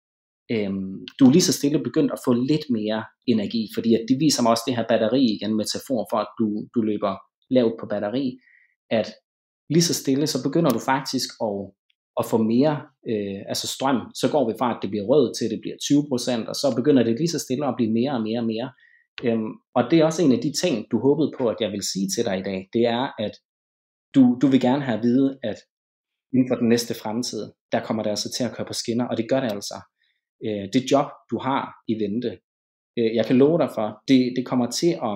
øh, du er lige så stille begyndt at få lidt mere energi, fordi at det viser mig også det her batteri igen, metafor for, at du, du løber lavt på batteri, at lige så stille, så begynder du faktisk at og få mere øh, altså strøm, så går vi fra, at det bliver rød til, at det bliver tyve procent, og så begynder det lige så stille at blive mere og mere og mere. Øhm, og det er også en af de ting, du håbede på, at jeg vil sige til dig i dag, det er, at du, du vil gerne have at vide, at inden for den næste fremtid, der kommer det altså til at køre på skinner, og det gør det altså. Øh, det job, du har i vente, øh, jeg kan love dig for, det, det, kommer til at,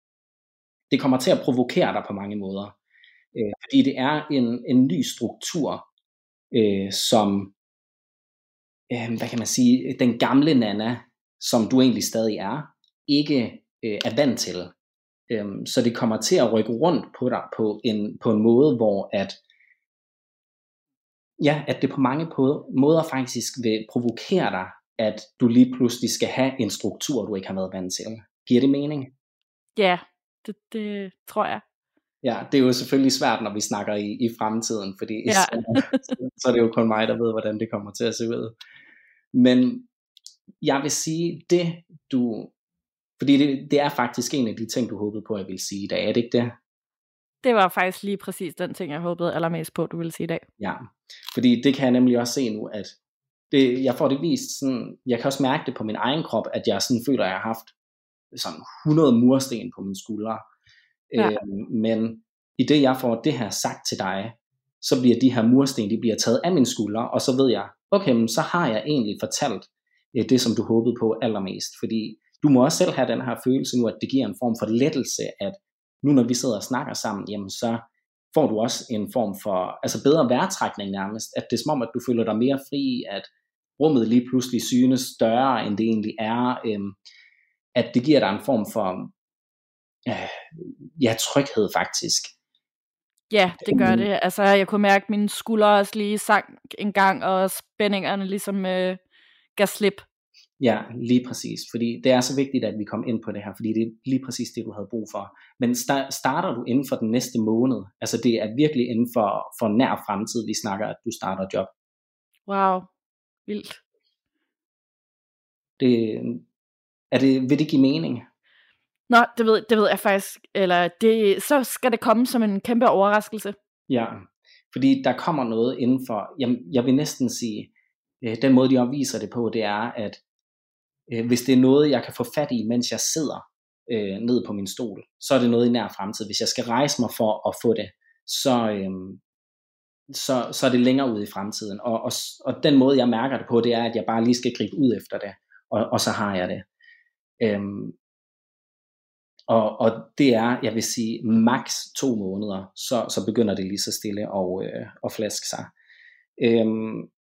det kommer til at provokere dig på mange måder. Øh, fordi det er en, en ny struktur, Øh, som øh, hvad kan man sige, den gamle Nanna, som du egentlig stadig er, ikke øh, er vant til. Øh, så det kommer til at rykke rundt på dig på en, på en måde, hvor at ja, at det på mange måder faktisk vil provokere dig, at du lige pludselig skal have en struktur, du ikke har været vant til. Giver det mening? Ja, det, det tror jeg. Ja, det er jo selvfølgelig svært, når vi snakker i, i fremtiden, fordi ja. så, så er det jo kun mig, der ved, hvordan det kommer til at se ud. Men jeg vil sige, det du, fordi det, det er faktisk en af de ting, du håbede på, at jeg ville sige i dag, er det ikke det? Det var faktisk lige præcis den ting, jeg håbede allermest på, du ville sige i dag. Ja, fordi det kan jeg nemlig også se nu, at det, jeg får det vist sådan, jeg kan også mærke det på min egen krop, at jeg sådan føler, at jeg har haft sådan hundrede mursten på mine skuldre. Ja. Øh, men i det jeg får det her sagt til dig, så bliver de her mursten, de bliver taget af mine skuldre, og så ved jeg, okay, men så har jeg egentlig fortalt øh, det, som du håbede på allermest, fordi du må også selv have den her følelse nu, at det giver en form for lettelse, at nu når vi sidder og snakker sammen, jamen så får du også en form for, altså bedre vejrtrækning nærmest, at det er som om, at du føler dig mere fri, at rummet lige pludselig synes større, end det egentlig er, øh, at det giver dig en form for ja, tryghed faktisk. Ja, det gør det. Altså, jeg kunne mærke, at mine skuldre også lige sank en gang, og spændingerne ligesom øh, gav slip. Ja, lige præcis, fordi det er så vigtigt, at vi kommer ind på det her, fordi det er lige præcis det, du havde brug for. Men sta- starter du inden for den næste måned? Altså det er virkelig inden for, for nær fremtid, vi snakker, at du starter job. Wow, vildt. Det, er det, vil det give mening? Nå, det ved, det ved jeg faktisk. Eller det, så skal det komme som en kæmpe overraskelse. Ja, fordi der kommer noget inden for, jeg, jeg vil næsten sige, øh, den måde de opviser det på, det er, at øh, hvis det er noget, jeg kan få fat i, mens jeg sidder øh, ned på min stol, så er det noget i nær fremtid. Hvis jeg skal rejse mig for at få det, så, øh, så, så er det længere ude i fremtiden. Og, og, og den måde, jeg mærker det på, det er, at jeg bare lige skal gribe ud efter det, og, og så har jeg det. Øhm, og, og det er, jeg vil sige, maks to måneder, så, så begynder det lige så stille at, øh, at flaske sig. Øhm,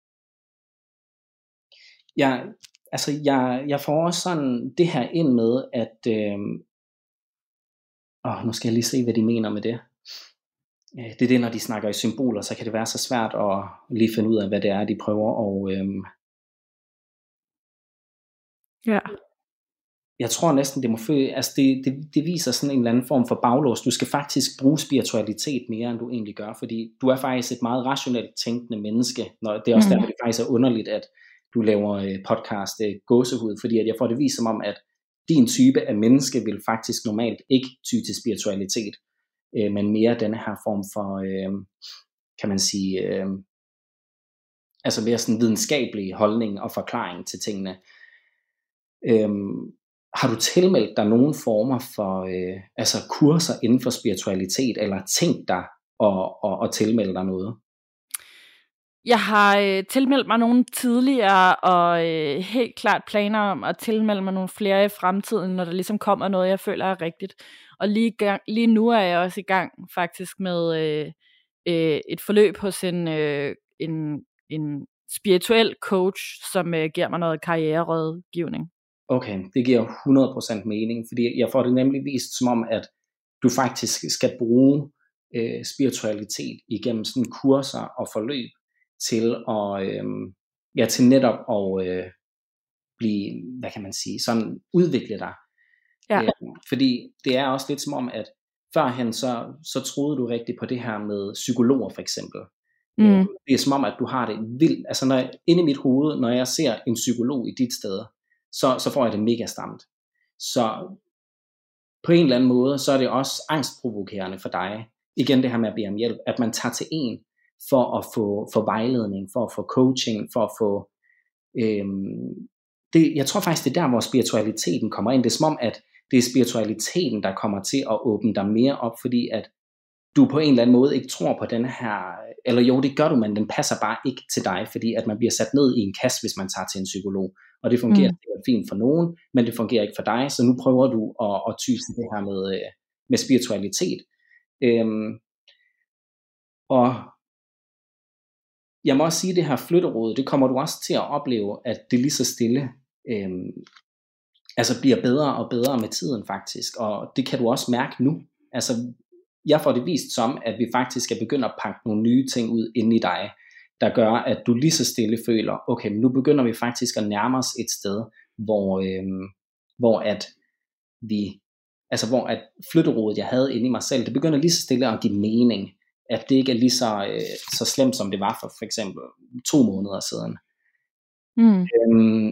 jeg, altså jeg, jeg får også sådan det her ind med, at øh, åh, nu skal jeg lige se, hvad de mener med det. Det er det, når de snakker i symboler, så kan det være så svært at lige finde ud af, hvad det er, de prøver. Og øhm, ja. Jeg tror næsten, det må føle, altså det, det, det viser sådan en eller anden form for baglås. Du skal faktisk bruge spiritualitet mere, end du egentlig gør, fordi du er faktisk et meget rationelt tænkende menneske. Når, det er også mm. derfor, det faktisk er underligt, at du laver podcast Gåsehud, fordi at jeg får det vist som om, at din type af menneske vil faktisk normalt ikke ty til spiritualitet, øh, men mere denne her form for, øh, kan man sige, øh, altså mere sådan videnskabelig holdning og forklaring til tingene. Øh, har du tilmeldt dig nogle former for øh, altså kurser inden for spiritualitet, eller tænkt dig at, at, at tilmelde dig noget? Jeg har øh, tilmeldt mig nogle tidligere, og øh, helt klart planer om at tilmelde mig nogle flere i fremtiden, når der ligesom kommer noget, jeg føler er rigtigt. Og lige, gang, lige nu er jeg også i gang faktisk med øh, øh, et forløb hos en, øh, en, en spirituel coach, som øh, giver mig noget karriererådgivning. Okay, det giver hundrede procent mening, fordi jeg får det nemlig vist som om, at du faktisk skal bruge øh, spiritualitet igennem sådan kurser og forløb til at, øh, ja, til netop at øh, blive, hvad kan man sige, sådan udvikle dig. Ja. Øh, fordi det er også lidt som om, at førhen så, så troede du rigtig på det her med psykologer for eksempel. Mm. Øh, det er som om, at du har det vildt, altså når jeg, inde i mit hoved, når jeg ser en psykolog i dit sted, så, så får jeg det mega stramt. Så på en eller anden måde, så er det også angstprovokerende for dig, igen det her med at bede om hjælp, at man tager til en for at få for vejledning, for at få coaching, for at få øhm, det, jeg tror faktisk det er der, hvor spiritualiteten kommer ind. Det er som om, at det er spiritualiteten, der kommer til at åbne dig mere op, fordi at du på en eller anden måde ikke tror på den her, eller jo det gør du, men den passer bare ikke til dig, fordi at man bliver sat ned i en kasse, hvis man tager til en psykolog, og det fungerer mm. fint for nogen, men det fungerer ikke for dig, så nu prøver du at, at ty til det her med, med spiritualitet. Øhm, og jeg må også sige, at det her flytterod, det kommer du også til at opleve, at det lige så stille øhm, altså bliver bedre og bedre med tiden faktisk, og det kan du også mærke nu. Altså jeg får det vist som, at vi faktisk skal begynde at pakke nogle nye ting ud inde i dig, der gør, at du lige så stille føler, okay, nu begynder vi faktisk at nærme os et sted, hvor, øhm, hvor at vi, altså hvor at flytterodet, jeg havde inde i mig selv, det begynder lige så stille at give mening, at det ikke er lige så, øh, så slemt, som det var for for eksempel to måneder siden. Mm. Øhm,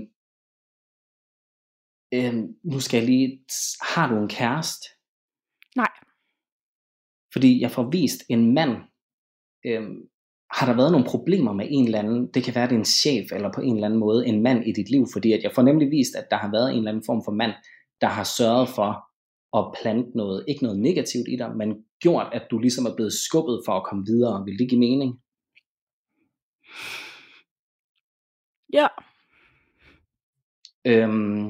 øhm, nu skal jeg lige, har du en kæreste? Nej. Fordi jeg får vist en mand, øhm, har der været nogle problemer med en eller anden, det kan være det er en chef, eller på en eller anden måde en mand i dit liv, fordi at jeg får nemlig vist, at der har været en eller anden form for mand, der har sørget for at plante noget, ikke noget negativt i dig, men gjort, at du ligesom er blevet skubbet for at komme videre. Vil det give mening? Ja. Øhm,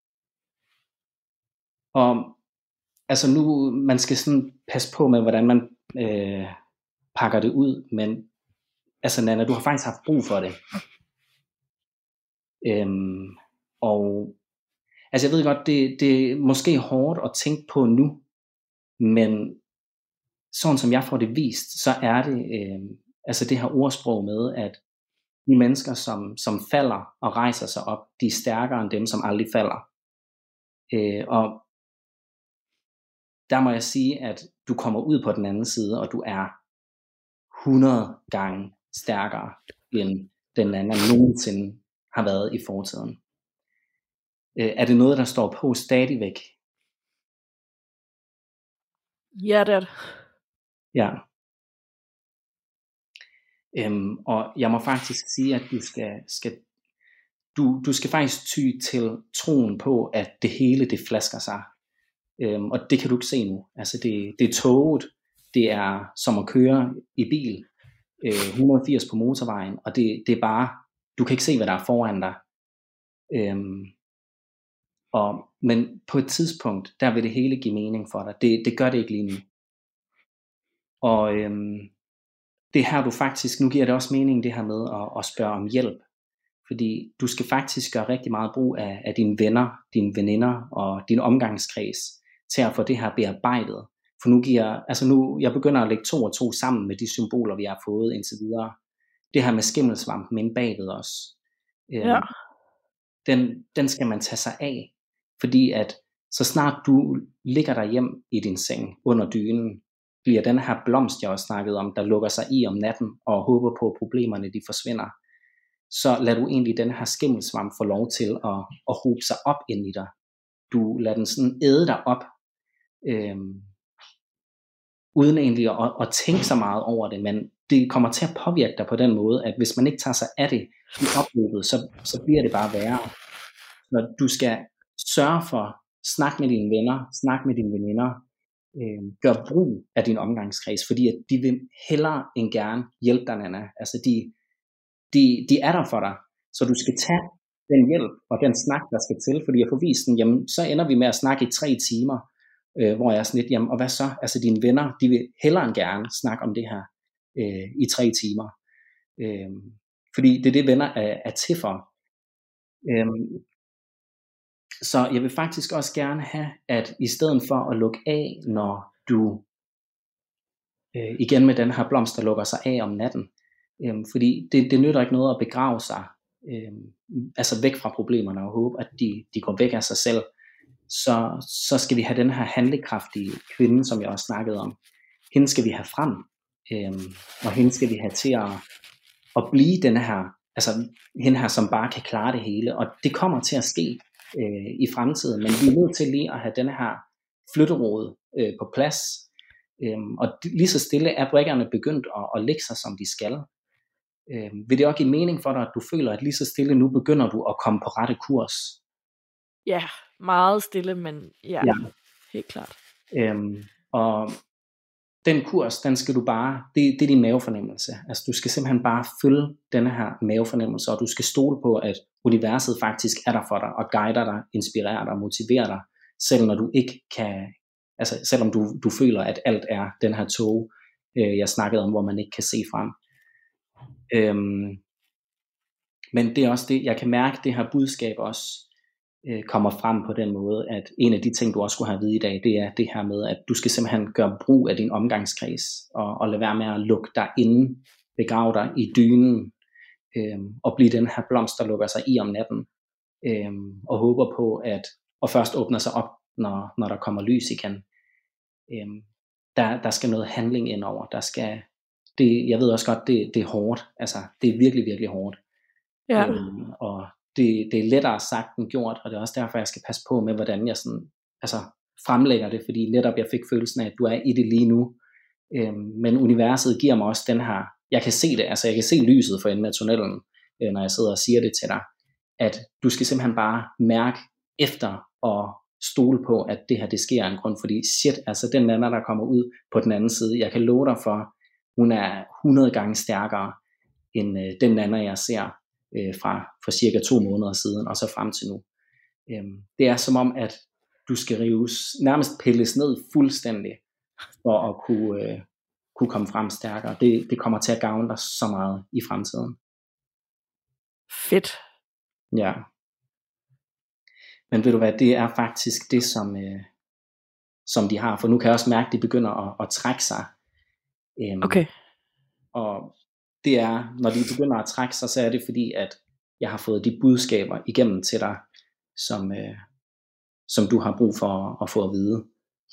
og altså nu, man skal sådan passe på med, hvordan man øh, pakker det ud, men altså Nanna, du har faktisk haft brug for det. Øhm, og altså jeg ved godt, det, det er måske hårdt at tænke på nu, men sådan som jeg får det vist, så er det øh, altså det her ordsprog med, at de mennesker, som, som falder og rejser sig op, de er stærkere end dem, som aldrig falder. Øh, og der må jeg sige, at du kommer ud på den anden side, og du er hundrede gange stærkere, end den anden nogensinde har været i fortiden. Øh, er det noget, der står på stadigvæk? Ja, det er det. Ja. Øhm, og jeg må faktisk sige, at du skal, skal du, du skal faktisk ty til troen på, at det hele det flasker sig. Øhm, og det kan du ikke se nu. Altså det, det er toget, det er som at køre i bil, øh, et hundrede og firs på motorvejen, og det, det er bare, du kan ikke se, hvad der er foran dig. Øhm, og, men på et tidspunkt, der vil det hele give mening for dig. Det, det gør det ikke lige nu. Og øhm, det her du faktisk, nu giver det også mening det her med at, at spørge om hjælp. Fordi du skal faktisk gøre rigtig meget brug af, af dine venner, dine veninder og din omgangskreds til at få det her bearbejdet. For nu giver, altså nu, jeg begynder at lægge to og to sammen med de symboler, vi har fået indtil videre. Det her med skimmelsvampen inde bagved os. Ja. Øhm, den, den skal man tage sig af. Fordi at så snart du ligger der hjem i din seng under dynen, bliver den her blomst, jeg også snakkede om, der lukker sig i om natten og håber på, at problemerne de forsvinder. Så lad du egentlig den her skimmelsvamp få lov til at, at hobe sig op ind i dig. Du lader den sådan æde dig op, øhm, uden egentlig at, at tænke så meget over det, men det kommer til at påvirke dig på den måde, at hvis man ikke tager sig af det i opløbet, så, så bliver det bare værre. Når du skal sørge for, snak med dine venner, snak med dine veninder, øh, gør brug af din omgangskreds, fordi at de vil hellere end gerne hjælpe dig, Nana. Altså de, de, de er der for dig, så du skal tage den hjælp og den snak, der skal til, fordi jeg får vist den, jamen, så ender vi med at snakke i tre timer, øh, hvor jeg er sådan lidt, jamen, og hvad så? Altså dine venner, de vil hellere end gerne snakke om det her øh, i tre timer. Øh, fordi det er det, venner er, er til for. Øh, så jeg vil faktisk også gerne have, at i stedet for at lukke af, når du øh, igen med den her blomst, der lukker sig af om natten, øh, fordi det, det nytter ikke noget at begrave sig øh, altså væk fra problemerne og håbe, at de, de går væk af sig selv. Så, så skal vi have den her handlekraftige kvinde, som jeg også snakkede om. Hende skal vi have frem, øh, og hende skal vi have til at, at blive den her, altså hende her, som bare kan klare det hele, og det kommer til at ske øh, i fremtiden, men vi er nødt til lige at have den her flytterod øh, på plads, øh, og lige så stille er brikkerne begyndt at, at lægge sig, som de skal. Øh, vil det også give mening for dig, at du føler, at lige så stille nu begynder du at komme på rette kurs? Ja, meget stille, men ja, ja. Helt klart. Øhm, og den kurs, den skal du bare, det, det er din mavefornemmelse. Altså du skal simpelthen bare følge denne her mavefornemmelse, og du skal stole på, at universet faktisk er der for dig, og guider dig, inspirerer dig, motiverer dig, selv når du ikke kan, altså selvom du, du føler, at alt er den her tog, øh, jeg snakkede om, hvor man ikke kan se frem. Øhm, men det er også det, jeg kan mærke, det her budskab også øh, kommer frem på den måde, at en af de ting, du også skulle have at vide i dag, det er det her med, at du skal simpelthen gøre brug af din omgangskreds, og, og lade være med at lukke dig inde, begrave dig i dynen, øh, og blive den her blomst, der lukker sig i om natten, øh, og håber på, at, og først åbner sig op, når, når der kommer lys igen. Øh, der, der skal noget handling ind over, der skal, det, jeg ved også godt, det, det er hårdt, altså det er virkelig, virkelig hårdt. Ja. Øhm, og det, det er lettere sagt end gjort, og det er også derfor, jeg skal passe på med, hvordan jeg sådan, altså, fremlægger det, fordi netop jeg fik følelsen af, at du er i det lige nu, øhm, men universet giver mig også den her, jeg kan se det, altså jeg kan se lyset for enden af tunnelen, øh, når jeg sidder og siger det til dig, at du skal simpelthen bare mærke efter og stole på, at det her, det sker af en grund, fordi shit, altså den anden, der kommer ud på den anden side, jeg kan love dig for, hun er hundrede gange stærkere, end øh, den anden, jeg ser, Fra, fra cirka to måneder siden og så frem til nu. Øhm, det er som om, at du skal rives, nærmest pilles ned fuldstændig, for at kunne, øh, kunne komme frem stærkere. Det, det kommer til at gavne dig så meget i fremtiden. Fedt. Ja. Men ved du hvad, det er faktisk det, som, øh, som de har, for nu kan jeg også mærke, at de begynder at, at trække sig. Øhm, okay. Og det er, når de begynder at trække sig, så er det fordi, at jeg har fået de budskaber igennem til dig, som, øh, som du har brug for at, at få at vide.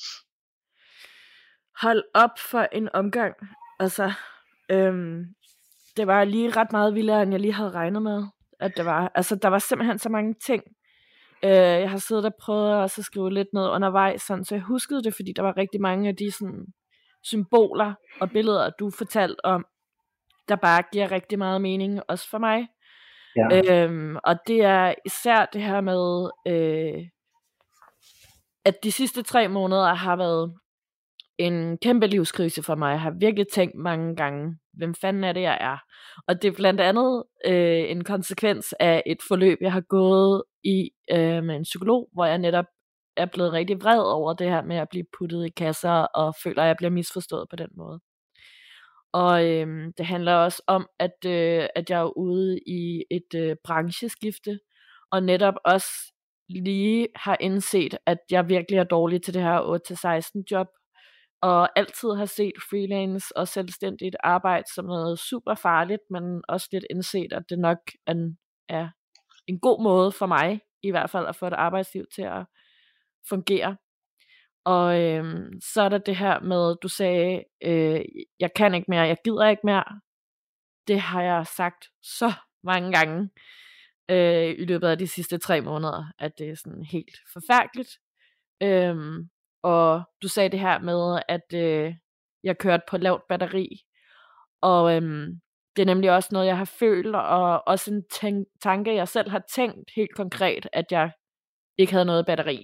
Hold op for en omgang. Altså, øhm, det var lige ret meget vildere, end jeg lige havde regnet med, at det var. Altså, der var simpelthen så mange ting. Øh, jeg har siddet og prøvet også at skrive lidt ned undervejs, sådan, så jeg huskede det, fordi der var rigtig mange af de sådan, symboler og billeder, du fortalte om, der bare giver rigtig meget mening, også for mig. Ja. Øhm, og det er især det her med, øh, at de sidste tre måneder har været en kæmpe livskrise for mig. Jeg har virkelig tænkt mange gange, hvem fanden er det, jeg er? Og det er blandt andet øh, en konsekvens af et forløb, jeg har gået i øh, med en psykolog, hvor jeg netop er blevet rigtig vred over det her med at blive puttet i kasser, og føler, at jeg bliver misforstået på den måde. Og øh, det handler også om, at, øh, at jeg er ude i et øh, brancheskifte, og netop også lige har indset, at jeg virkelig er dårlig til det her otte til seksten job, og altid har set freelance og selvstændigt arbejde som noget super farligt, men også lidt indset, at det nok er en, er en god måde for mig, i hvert fald at få et arbejdsliv til at fungere. Og øhm, så er der det her med, du sagde, øh, jeg kan ikke mere, jeg gider ikke mere. Det har jeg sagt så mange gange øh, i løbet af de sidste tre måneder, at det er sådan helt forfærdeligt. Øhm, og du sagde det her med, at øh, jeg kørte på lavt batteri, og øhm, det er nemlig også noget, jeg har følt, og også en tænk- tanke, jeg selv har tænkt helt konkret, at jeg ikke havde noget batteri.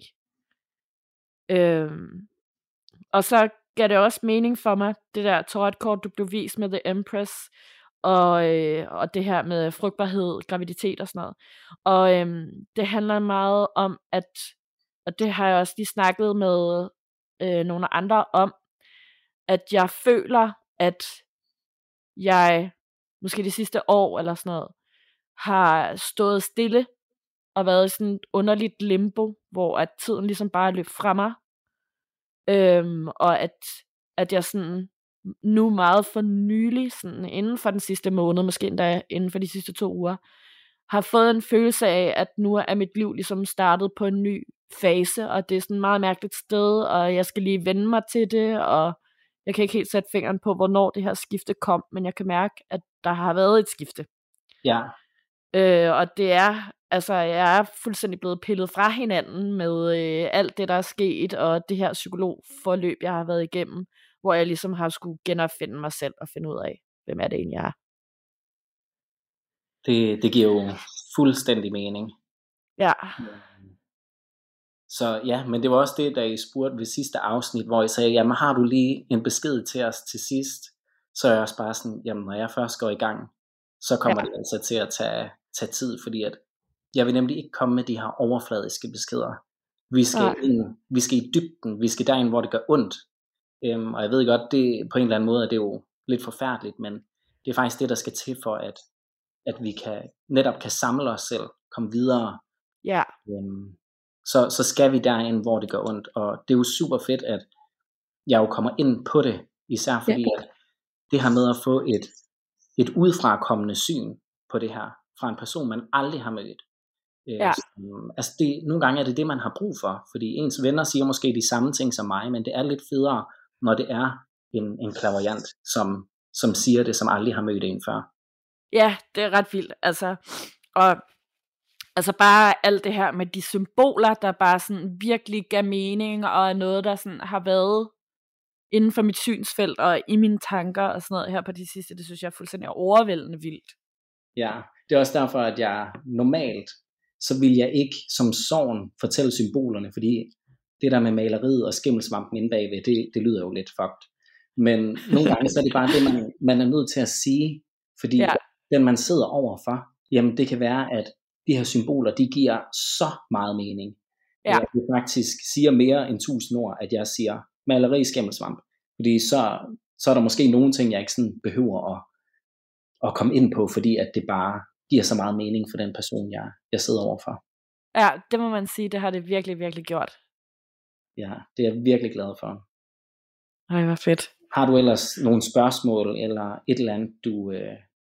Øhm, og så gav det også mening for mig, det der tarotkort, du blev vist med The Empress, og, øh, og det her med frugtbarhed, graviditet og sådan noget. Og øhm, det handler meget om, at, og det har jeg også lige snakket med øh, nogle andre om, at jeg føler, at jeg måske de sidste år eller sådan noget, har stået stille og været i sådan et underligt limbo, hvor at tiden ligesom bare løb fra mig. Øhm, og at, at jeg sådan nu meget for nylig, sådan inden for den sidste måned, måske endda inden for de sidste to uger, har fået en følelse af, at nu er mit liv ligesom startet på en ny fase, og det er sådan et meget mærkeligt sted, og jeg skal lige vende mig til det, og jeg kan ikke helt sætte fingeren på, hvornår det her skifte kom, men jeg kan mærke, at der har været et skifte. Ja. Øh, og det er, altså jeg er fuldstændig blevet pillet fra hinanden med øh, alt det, der er sket, og det her psykologforløb, jeg har været igennem, hvor jeg ligesom har skulle genopfinde mig selv og finde ud af, hvem er det egentlig, jeg er. Det, det giver jo fuldstændig mening. Ja. Så ja, men det var også det, da I spurgte ved sidste afsnit, hvor I sagde, jamen har du lige en besked til os til sidst? Så er jeg også bare sådan, jamen når jeg først går i gang, så kommer ja. det altså til at tage, tage tid, fordi at jeg vil nemlig ikke komme med de her overfladiske beskeder. Vi skal, ja. ind, vi skal i dybden, vi skal derind, hvor det gør ondt. Øhm, og jeg ved godt, det på en eller anden måde er det jo lidt forfærdeligt, men det er faktisk det, der skal til for, at, at vi kan, netop kan samle os selv, komme videre. Ja. Øhm, så, så skal vi derind, hvor det gør ondt. Og det er jo super fedt, at jeg jo kommer ind på det, især fordi ja. at det her med at få et, et udfrakommende syn på det her, fra en person, man aldrig har mødt. Ja. Øh, altså det, nogle gange er det det, man har brug for, fordi ens venner siger måske de samme ting som mig, men det er lidt federe, når det er en, en clairvoyant, som, som siger det, som aldrig har mødt en før. Ja, det er ret vildt, altså, og altså bare alt det her med de symboler, der bare sådan virkelig gav mening, og er noget, der sådan har været inden for mit synsfelt, og i mine tanker, og sådan noget her på de sidste, det synes jeg er fuldstændig overvældende vildt. Ja, det er også derfor, at jeg normalt, så vil jeg ikke som sogn fortælle symbolerne, fordi det der med maleriet og skimmelsvampen inde bagved, det, det lyder jo lidt fucked. Men nogle gange så er det bare det, man, man er nødt til at sige, fordi ja. den man sidder overfor, jamen det kan være, at de her symboler, de giver så meget mening. Ja. At det faktisk siger mere end tusind ord, at jeg siger maleri, skimmelsvamp. Fordi så, så er der måske nogle ting, jeg ikke sådan behøver at, at komme ind på, fordi at det bare giver så meget mening for den person, jeg, jeg sidder overfor. Ja, det må man sige, det har det virkelig, virkelig gjort. Ja, det er jeg virkelig glad for. Ej, hvor fedt. Har du ellers nogle spørgsmål, eller et eller andet, du, øh,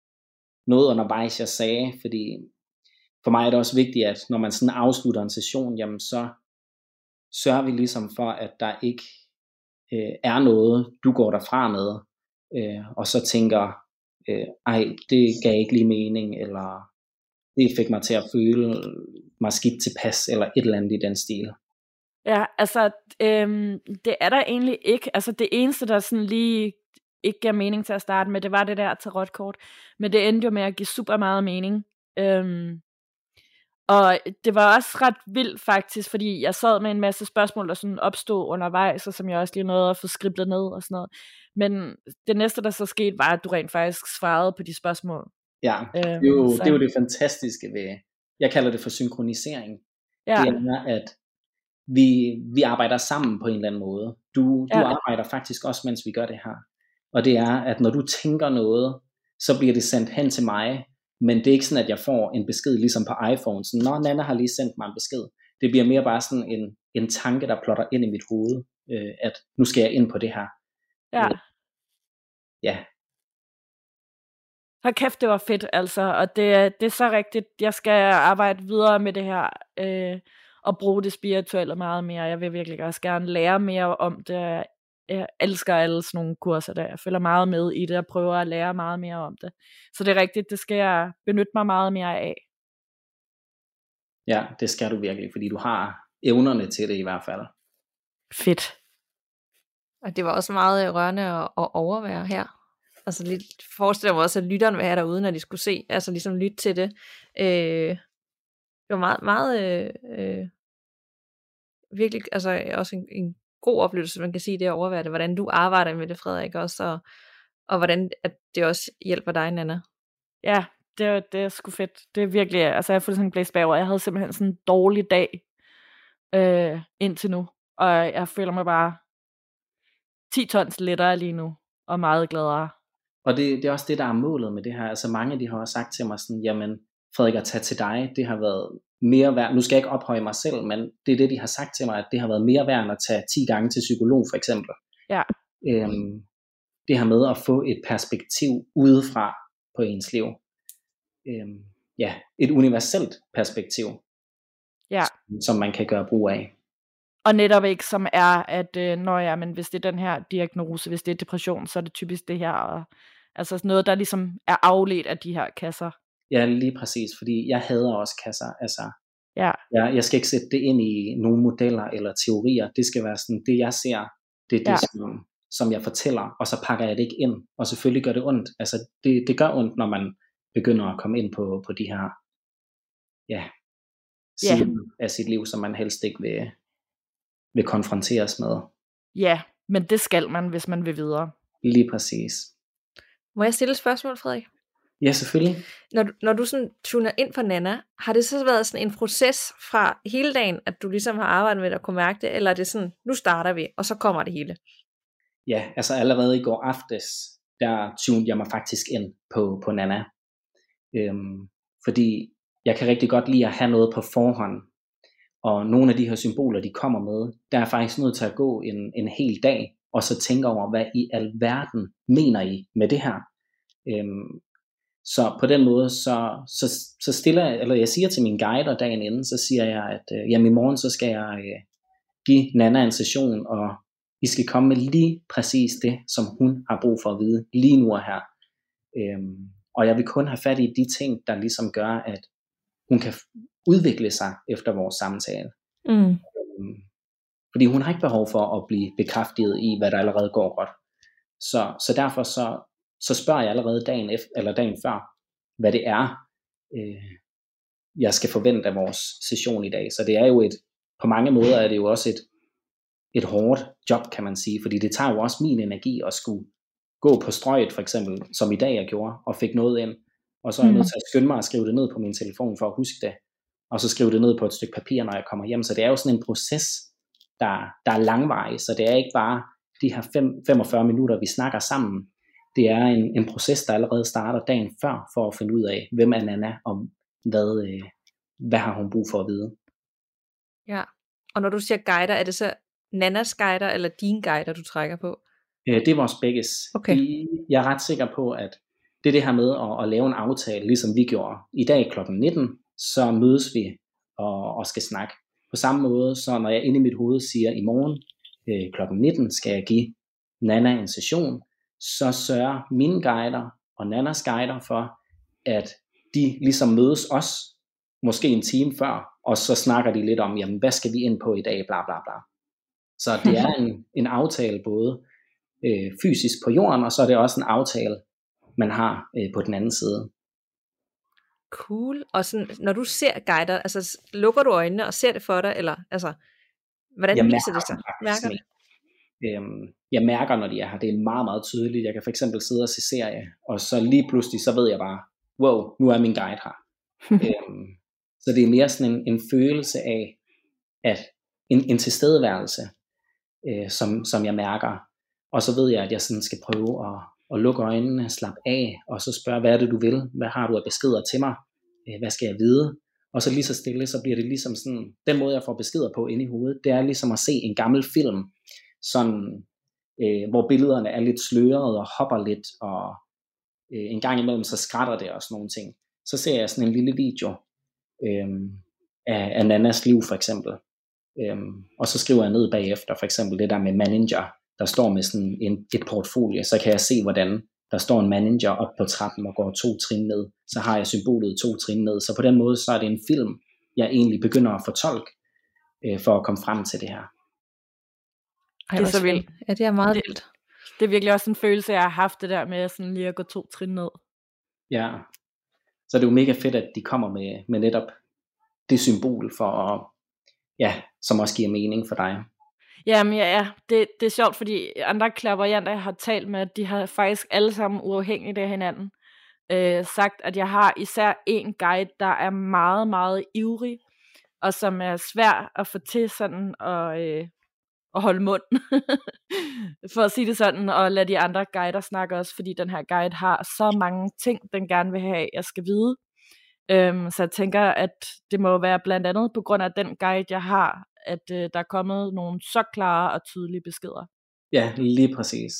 noget undervejs, jeg sagde, fordi for mig er det også vigtigt, at når man sådan afslutter en session, jamen så sørger vi ligesom for, at der ikke øh, er noget, du går derfra med, øh, og så tænker, øh, ej, det gav ikke lige mening, eller det fik mig til at føle mig skidt tilpas, eller et eller andet i den stil. Ja, altså, øhm, det er der egentlig ikke. Altså, det eneste, der sådan lige ikke gav mening til at starte med, det var det der tarotkort. Men det endte jo med at give super meget mening. Øhm, og det var også ret vildt faktisk, fordi jeg sad med en masse spørgsmål, der sådan opstod undervejs, og som jeg også lige nåede at få skriblet ned og sådan noget. Men det næste, der så skete, var, at du rent faktisk svarede på de spørgsmål. Ja, det er jo, øhm, det, er jo det fantastiske ved, jeg kalder det for synkronisering. Ja. Det er, at vi, vi arbejder sammen på en eller anden måde. Du, du ja. arbejder faktisk også, mens vi gør det her. Og det er, at når du tænker noget, så bliver det sendt hen til mig, men det er ikke sådan, at jeg får en besked, ligesom på iPhone. Så, nå, Nanna har lige sendt mig en besked. Det bliver mere bare sådan en, en tanke, der plotter ind i mit hoved, øh, at nu skal jeg ind på det her. Ja. Øh, ja. Hold kæft, det var fedt, altså, og det, det er så rigtigt. Jeg skal arbejde videre med det her, øh, og bruge det spirituelle meget mere. Jeg vil virkelig også gerne lære mere om det. Jeg elsker alle sådan nogle kurser der. Jeg følger meget med i det, og prøver at lære meget mere om det. Så det er rigtigt, det skal jeg benytte mig meget mere af. Ja, det skal du virkelig, fordi du har evnerne til det i hvert fald. Fedt. Og det var også meget rørende at, at overvære her. Altså lidt, forestiller mig også, at lytteren var derude, når de skulle se, altså ligesom lytte til det. Øh, det var meget, meget øh, øh, virkelig, altså også en, en god oplevelse, man kan sige det at overvære det, hvordan du arbejder med det, Frederik, også, og, og hvordan at det også hjælper dig, Nanna. Ja, det, det er sgu fedt. Det er virkelig, altså jeg har fuldstændig blæst bagover. Jeg havde simpelthen sådan en dårlig dag øh, indtil nu, og jeg føler mig bare ti tons lettere lige nu, og meget gladere. Og det, det er også det, der er målet med det her. Altså mange, de har også sagt til mig sådan, jamen Frederik, at tage til dig, det har været mere værd. Nu skal jeg ikke ophøje mig selv, men det er det, de har sagt til mig, at det har været mere værd end at tage ti gange til psykolog, for eksempel. Ja. Øhm, det her med at få et perspektiv udefra på ens liv. Øhm, ja, et universelt perspektiv, ja. som, som man kan gøre brug af. Og netop ikke som er, at øh, når ja, men hvis det er den her diagnose, hvis det er depression, så er det typisk det her, og, altså sådan noget, der ligesom er afledt af de her kasser. Ja, lige præcis, fordi jeg hader også kasser, altså, ja. jeg, jeg skal ikke sætte det ind i nogle modeller eller teorier, det skal være sådan, det jeg ser, det er det, ja. som, som jeg fortæller, og så pakker jeg det ikke ind, og selvfølgelig gør det ondt, altså det, det gør ondt, når man begynder at komme ind på, på de her, ja, sider ja. af sit liv, som man helst ikke vil, vil konfronteres med. Ja, men det skal man, hvis man vil videre. Lige præcis. Må jeg stille et spørgsmål, Frederik? Ja, selvfølgelig. Når du, når du sådan tuner ind for Nanna, har det så været sådan en proces fra hele dagen, at du ligesom har arbejdet med det og kunne mærke det, eller er det sådan, nu starter vi, og så kommer det hele? Ja, altså allerede i går aftes, der tunede jeg mig faktisk ind på, på Nanna. Øhm, fordi jeg kan rigtig godt lide at have noget på forhånd, og nogle af de her symboler, de kommer med, der er faktisk nødt til at gå en, en hel dag, og så tænke over, hvad i alverden mener I med det her? Øhm, så på den måde, så, så, så stiller jeg, eller jeg siger til min guider dagen inden, så siger jeg, at øh, jamen i morgen, så skal jeg øh, give Nanna en session, og I skal komme med lige præcis det, som hun har brug for at vide lige nu og her. Øhm, og jeg vil kun have fat i de ting, der ligesom gør, at hun kan udvikle sig efter vores samtale. Mm. Øhm, fordi hun har ikke behov for at blive bekræftet i, hvad der allerede går godt. Så, så derfor så, så spørger jeg allerede dagen, efter, eller dagen før, hvad det er, øh, jeg skal forvente af vores session i dag. Så det er jo et, på mange måder er det jo også et, et hårdt job, kan man sige, fordi det tager jo også min energi at skulle gå på strøget, for eksempel, som i dag jeg gjorde, og fik noget ind, og så er jeg nødt til at skynde mig at skrive det ned på min telefon for at huske det, og så skrive det ned på et stykke papir, når jeg kommer hjem. Så det er jo sådan en proces, der, der er langvarig, så det er ikke bare de her fem, femogfyrre minutter, vi snakker sammen. Det er en, en proces, der allerede starter dagen før, for at finde ud af, hvem er Nanna, og hvad, øh, hvad har hun brug for at vide. Ja, og når du siger guider, er det så Nannas guider, eller dine guider, du trækker på? Øh, det er vores begges. Okay. De, jeg er ret sikker på, at det er det her med at, at lave en aftale, ligesom vi gjorde. I dag klokken nitten, så mødes vi og, og skal snakke. På samme måde, så når jeg inde i mit hoved siger, i morgen øh, klokken nitten skal jeg give Nana en session, så sørger mine guider og Nanas guider for, at de ligesom mødes os, måske en time før, og så snakker de lidt om, jamen hvad skal vi ind på i dag, bla bla bla. Så det er en, en aftale både øh, fysisk på jorden, og så er det også en aftale, man har øh, på den anden side. Cool. Og sådan, når du ser guider, altså lukker du øjnene og ser det for dig, eller altså, hvordan jeg viser det sig? Mærker det? Øhm, jeg mærker, når de er her, det er meget, meget tydeligt. Jeg kan for eksempel sidde og se serie, og så lige pludselig, så ved jeg bare, wow, nu er min guide her. øhm, så det er mere sådan en, en følelse af, at en, en tilstedeværelse, øh, som, som jeg mærker. Og så ved jeg, at jeg sådan skal prøve at, at lukke øjnene, slappe af, og så spørge, hvad er det du vil? Hvad har du af beskeder til mig? Øh, hvad skal jeg vide? Og så lige så stille, så bliver det ligesom sådan, den måde jeg får beskeder på inde i hovedet, det er ligesom at se en gammel film, sådan, øh, hvor billederne er lidt slørede og hopper lidt, og øh, en gang imellem så skrætter det og sådan nogle ting. Så ser jeg sådan en lille video øh, af, af Nanas liv for eksempel, øh, og så skriver jeg ned bagefter for eksempel det der med manager, der står med sådan en, et portfolio, så kan jeg se hvordan der står en manager op på trappen og går to trin ned, så har jeg symbolet to trin ned, så på den måde så er det en film, jeg egentlig begynder at fortolke øh, for at komme frem til det her. Ej, det er så vildt. Ja, det er meget det, vildt. Det er virkelig også en følelse, jeg har haft det der med sådan lige at gå to trin ned. Ja, så det er jo mega fedt, at de kommer med, med netop det symbol for at, ja, som også giver mening for dig. Jamen ja, ja. Det, det er sjovt, fordi andre klaverjanter, jeg har talt med, de har faktisk alle sammen uafhængigt af hinanden øh, sagt, at jeg har især en guide, der er meget, meget ivrig, og som er svær at få til sådan og øh, at holde mund, for at sige det sådan, og lade de andre guider snakke også, fordi den her guide har så mange ting, den gerne vil have, jeg skal vide. Øhm, så jeg tænker, at det må være blandt andet på grund af den guide, jeg har, at øh, der er kommet nogle så klare og tydelige beskeder. Ja, lige præcis.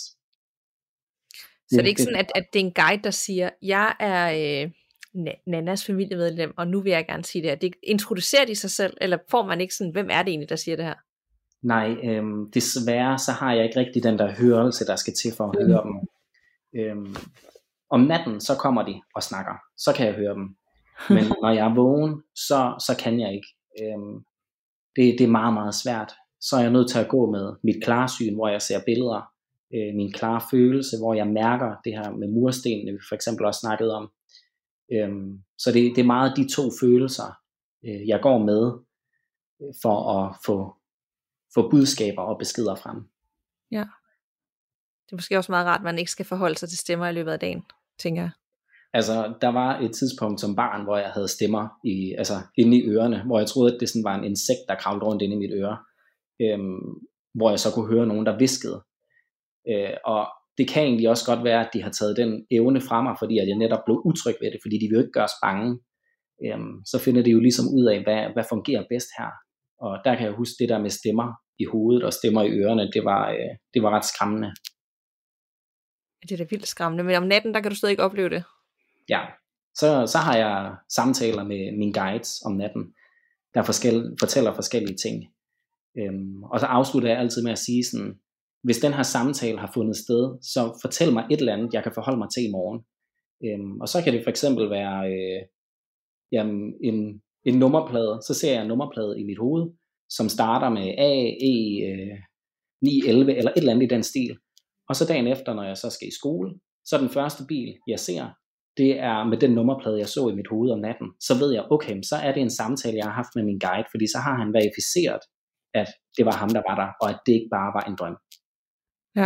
Så det er ikke sådan, at, at det er en guide, der siger, jeg er øh, Nanas familiemedlem, og nu vil jeg gerne sige det her. Det introducerer de sig selv, eller får man ikke sådan, hvem er det egentlig, der siger det her? Nej, øhm, desværre så har jeg ikke rigtig den der hørelse, der skal til for at høre dem. Øhm, om natten, så kommer de og snakker. Så kan jeg høre dem. Men når jeg er vågen, så, så kan jeg ikke. Øhm, det, det er meget, meget svært. Så er jeg nødt til at gå med mit klarsyn, hvor jeg ser billeder. Øh, min klare følelse, hvor jeg mærker det her med murstenene, vi for eksempel også snakkede om. Øhm, så det, det er meget de to følelser, øh, jeg går med, øh, for at få få budskaber og beskeder frem. Ja. Det er måske også meget rart, at man ikke skal forholde sig til stemmer i løbet af dagen, tænker jeg. Altså, der var et tidspunkt som barn, hvor jeg havde stemmer i, altså, inde i ørerne, hvor jeg troede, at det sådan var en insekt, der kravlede rundt inde i mit øre, øhm, hvor jeg så kunne høre nogen, der viskede. Øh, og det kan egentlig også godt være, at de har taget den evne fra mig, fordi at jeg netop blev utryg ved det, fordi de vil jo ikke gøre os bange. Øhm, så finder de jo ligesom ud af, hvad, hvad fungerer bedst her. Og der kan jeg huske det der med stemmer i hovedet og stemmer i ørerne, det var, øh, det var ret skræmmende. Det er da vildt skræmmende, men om natten, der kan du stadig ikke opleve det. Ja, så, så har jeg samtaler med mine guides om natten, der forskel, fortæller forskellige ting. Øhm, og så afslutter jeg altid med at sige sådan, hvis den her samtale har fundet sted, så fortæl mig et eller andet, jeg kan forholde mig til i morgen. Øhm, og så kan det for eksempel være øh, jamen, en en nummerplade, så ser jeg en nummerplade i mit hoved, som starter med A, E, øh, ni elleve eller et eller andet i den stil. Og så dagen efter, når jeg så skal i skole, så den første bil, jeg ser, det er med den nummerplade, jeg så i mit hoved om natten. Så ved jeg, okay, så er det en samtale, jeg har haft med min guide, fordi så har han verificeret, at det var ham, der var der, og at det ikke bare var en drøm. Ja.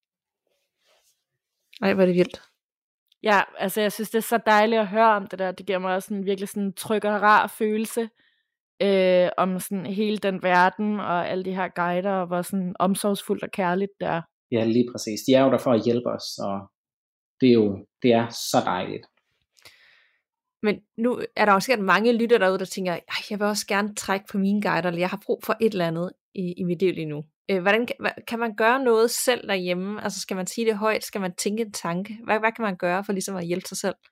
Ej, hvor er det vildt. Ja, altså jeg synes, det er så dejligt at høre om det der. Det giver mig også en virkelig sådan en tryg og rar følelse øh, om sådan hele den verden og alle de her guider, og hvor sådan omsorgsfuldt og kærligt det er. Ja, lige præcis. De er jo der for at hjælpe os, og det er jo det er så dejligt. Men nu er der også sikkert mange lytter derude, der tænker, jeg vil også gerne trække på mine guider, eller jeg har brug for et eller andet i, i mit liv lige nu. Øh, hvordan kan, kan man gøre noget selv derhjemme? Altså skal man sige det højt? Skal man tænke en tanke? Hvad, hvad kan man gøre for ligesom at hjælpe sig selv?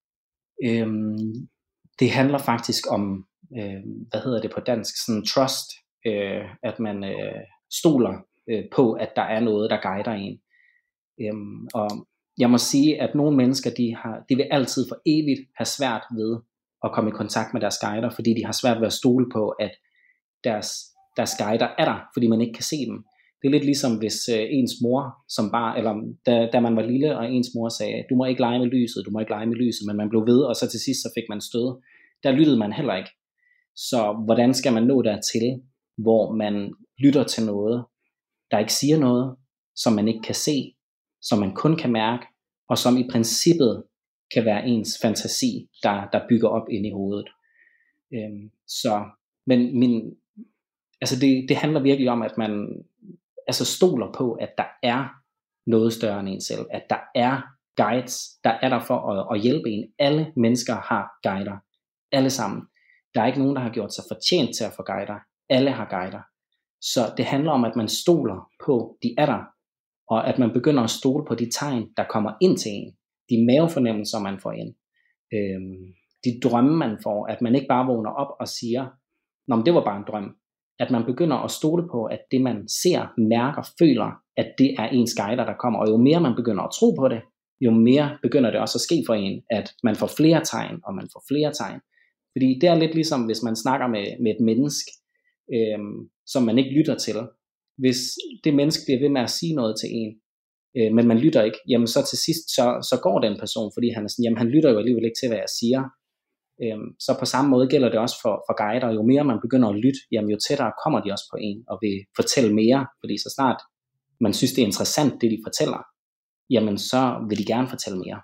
Øhm, det handler faktisk om, øh, hvad hedder det på dansk, sådan trust, øh, at man øh, stoler øh, på, at der er noget, der guider en. Øhm, og jeg må sige, at nogle mennesker, de, har, de vil altid for evigt have svært ved at komme i kontakt med deres guider, fordi de har svært ved at stole på, at deres, deres guider er der, fordi man ikke kan se dem. Det er lidt ligesom hvis øh, ens mor, som bare, eller da, da man var lille, og ens mor sagde, du må ikke lege med lyset, du må ikke lege med lyset, men man blev ved, og så til sidst så fik man stød. Der lyttede man heller ikke. Så hvordan skal man nå dertil, hvor man lytter til noget, der ikke siger noget, som man ikke kan se, som man kun kan mærke, og som i princippet kan være ens fantasi, der, der bygger op ind i hovedet. Øhm, så, men min, altså det, det handler virkelig om, at man altså stoler på, at der er noget større end en selv, at der er guides, der er der for at, at hjælpe en. Alle mennesker har guider, alle sammen. Der er ikke nogen, der har gjort sig fortjent til at få guider. Alle har guider. Så det handler om, at man stoler på, de er der, og at man begynder at stole på de tegn, der kommer ind til en, de mavefornemmelser, man får ind, øhm, de drømme, man får, at man ikke bare vågner op og siger, nå, men det var bare en drøm, at man begynder at stole på, at det man ser, mærker, føler, at det er ens guider, der kommer, og jo mere man begynder at tro på det, jo mere begynder det også at ske for en, at man får flere tegn, og man får flere tegn, fordi det er lidt ligesom, hvis man snakker med, med et menneske, øhm, som man ikke lytter til. Hvis det menneske bliver ved med at sige noget til en, øh, men man lytter ikke, jamen så til sidst, så, så går den person, fordi han er sådan, jamen han lytter jo alligevel ikke til, hvad jeg siger. Øhm, så på samme måde gælder det også for, for guider. Jo mere man begynder at lytte, jamen jo tættere kommer de også på en, og vil fortælle mere, fordi så snart man synes, det er interessant, det de fortæller, jamen så vil de gerne fortælle mere.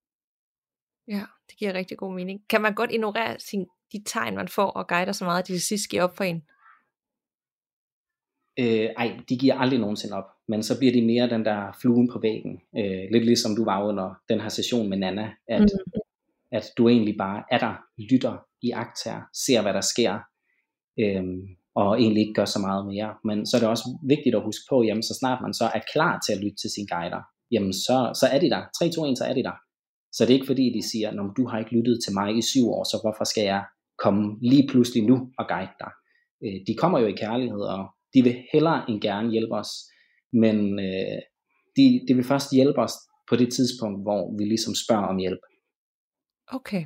Ja, det giver rigtig god mening. Kan man godt ignorere sin, de tegn, man får, og guider så meget, at de til sidst giver op for en? Øh, ej, de giver aldrig nogensinde op, men så bliver de mere den der fluen på væggen, øh, lidt ligesom du var under den her session med Nana, at, mm. at du egentlig bare er der, lytter, iagttager, ser hvad der sker, øh, og egentlig ikke gør så meget mere. Men så er det også vigtigt at huske på, jamen så snart man så er klar til at lytte til sine guider, jamen så, så er de der, tre, to, et, så er de der. Så det er ikke fordi de siger, nå, du har ikke lyttet til mig i syv år, så hvorfor skal jeg komme lige pludselig nu og guide dig? Øh, de kommer jo i kærlighed, og de vil hellere end gerne hjælpe os, men øh, de, de vil først hjælpe os på det tidspunkt, hvor vi ligesom spørger om hjælp. Okay.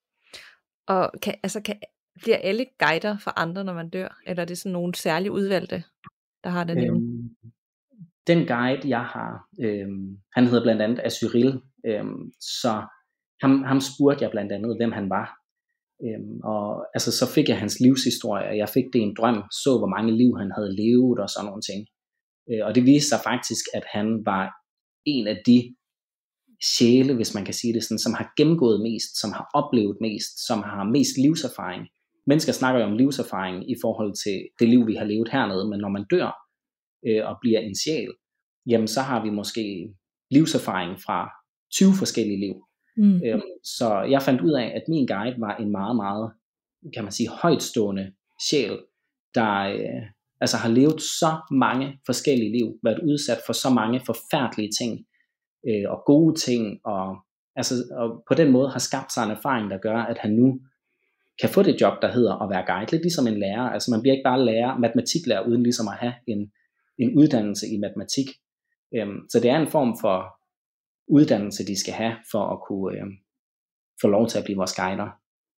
Og kan, altså kan, bliver alle guider for andre, når man dør? Eller er det sådan nogle særligt udvalgte, der har den evne? Øhm, den guide, jeg har, øhm, han hedder blandt andet Asyril, øhm, så ham, ham spurgte jeg blandt andet, hvem han var. Øhm, og altså så fik jeg hans livshistorie, og jeg fik det i en drøm, så hvor mange liv han havde levet og sådan nogle ting. Øh, og det viste sig faktisk, at han var en af de sjæle, hvis man kan sige det sådan, som har gennemgået mest, som har oplevet mest, som har mest livserfaring. Mennesker snakker jo om livserfaring i forhold til det liv, vi har levet hernede, men når man dør øh, og bliver en sjæl, jamen så har vi måske livserfaring fra tyve forskellige liv. Mm. Øhm, så jeg fandt ud af, at min guide var en meget, meget, kan man sige, højtstående sjæl, der øh, altså har levet så mange forskellige liv, været udsat for så mange forfærdelige ting, øh, og gode ting, og, altså, og på den måde har skabt sig en erfaring, der gør, at han nu kan få det job, der hedder at være guide, lidt ligesom en lærer. Altså man bliver ikke bare lærer, matematiklærer, uden ligesom at have en, en uddannelse i matematik. Øhm, så det er en form for uddannelse, de skal have, for at kunne øh, få lov til at blive vores guider.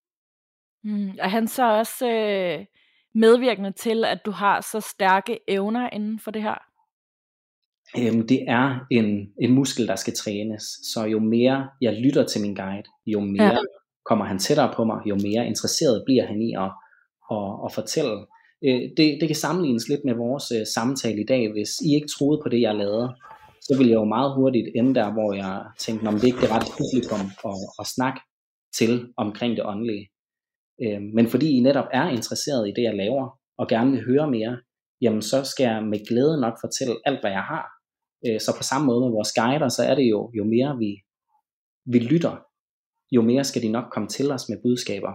Mm, og han så også øh, medvirkende til, at du har så stærke evner inden for det her? Øhm, det er en, en muskel, der skal trænes, så jo mere jeg lytter til min guide, jo mere ja. kommer han tættere på mig, jo mere interesseret bliver han i at, at, at fortælle. Øh, det, det kan sammenlignes lidt med vores øh, samtale i dag. Hvis I ikke troede på det, jeg lavede, så ville jeg jo meget hurtigt ende der, hvor jeg tænkte, om det ikke er ret publikum at, at snakke til omkring det åndelige. Øh, men fordi I netop er interesseret i det, jeg laver, og gerne vil høre mere, jamen så skal jeg med glæde nok fortælle alt, hvad jeg har. Øh, så på samme måde med vores guider, så er det jo, jo mere vi, vi lytter, jo mere skal de nok komme til os med budskaber.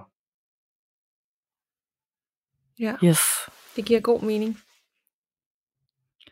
Ja, yes. Det giver god mening.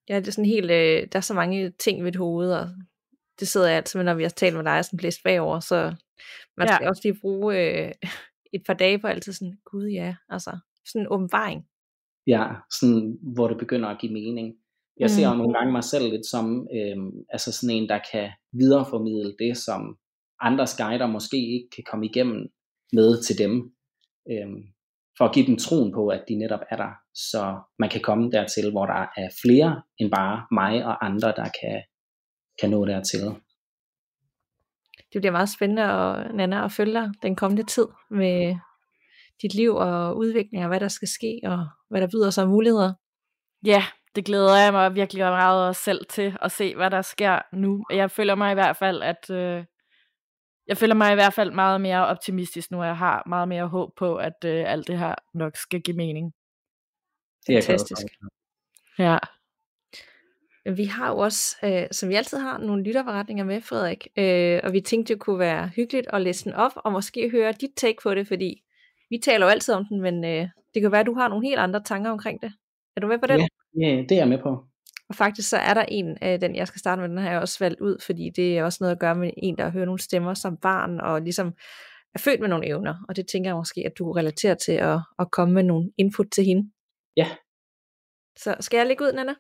Ja, det er sådan helt, øh, der er så mange ting i mit hoved, og det sidder jeg altid med, når vi har talt med dig, sådan blæst bagover, så man skal Ja. også lige bruge øh, et par dage på altid sådan, gud ja, altså sådan en åbenbaring. Ja, sådan, hvor det begynder at give mening. Jeg ser jo nogle gange mig selv lidt som øhm, altså sådan en, der kan videreformidle det, som andres guider måske ikke kan komme igennem med til dem, øhm, for at give dem troen på, at de netop er der, så man kan komme dertil, hvor der er flere end bare mig og andre, der kan, kan nå dertil. Det bliver meget spændende, at, Nanna, at følge dig den kommende tid med dit liv og udvikling, og hvad der skal ske, og hvad der byder sig af muligheder. Ja, det glæder jeg mig virkelig meget også selv til at se, hvad der sker nu. Jeg føler mig i hvert fald, at øh, jeg føler mig i hvert fald meget mere optimistisk nu, og jeg har meget mere håb på, at øh, alt det her nok skal give mening. Det er Fantastisk. Ja. Vi har jo også, øh, som vi altid har, nogle lytterberetninger med, Frederik, øh, og vi tænkte, det kunne være hyggeligt at læse den op, og måske høre dit take på det, fordi vi taler jo altid om den, men øh, det kan være, at du har nogle helt andre tanker omkring det. Er du med på den? Ja, ja, det er jeg med på. Og faktisk så er der en af den, jeg skal starte med, den har jeg også valgt ud, fordi det er også noget at gøre med en, der hører nogle stemmer som barn, og ligesom er født med nogle evner, og det tænker jeg måske, at du relaterer til at, at komme med nogle input til hende. Ja. Så skal jeg lægge ud, Nanna?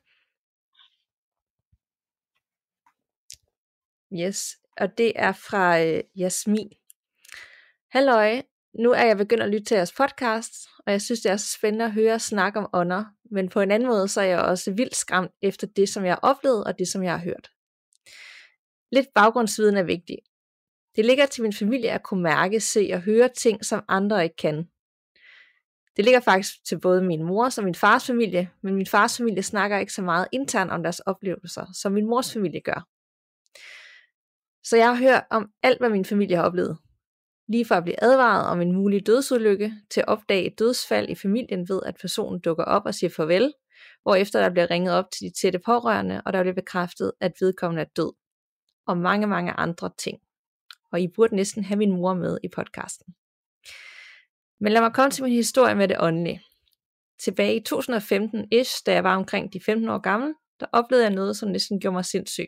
Yes, og det er fra øh, Jasmin. Halløj, nu er jeg begyndt at lytte til jeres podcast, og jeg synes, det er så spændende at høre snakke om ånder, men på en anden måde, så er jeg også vildt skræmt efter det, som jeg har oplevet, og det, som jeg har hørt. Lidt baggrundsviden er vigtig. Det ligger til min familie at kunne mærke, se og høre ting, som andre ikke kan. Det ligger faktisk til både min mors og min fars familie, men min fars familie snakker ikke så meget internt om deres oplevelser, som min mors familie gør. Så jeg har hørt om alt, hvad min familie har oplevet. Lige fra at blive advaret om en mulig dødsulykke, til at opdage et dødsfald i familien ved, at personen dukker op og siger farvel, hvorefter der bliver ringet op til de tætte pårørende, og der bliver bekræftet, at vedkommende er død. Og mange, mange andre ting. Og I burde næsten have min mor med i podcasten. Men lad mig komme til min historie med det åndelige. Tilbage i to tusind og femten-ish, da jeg var omkring de femten år gammel, der oplevede jeg noget, som næsten gjorde mig sindssyg.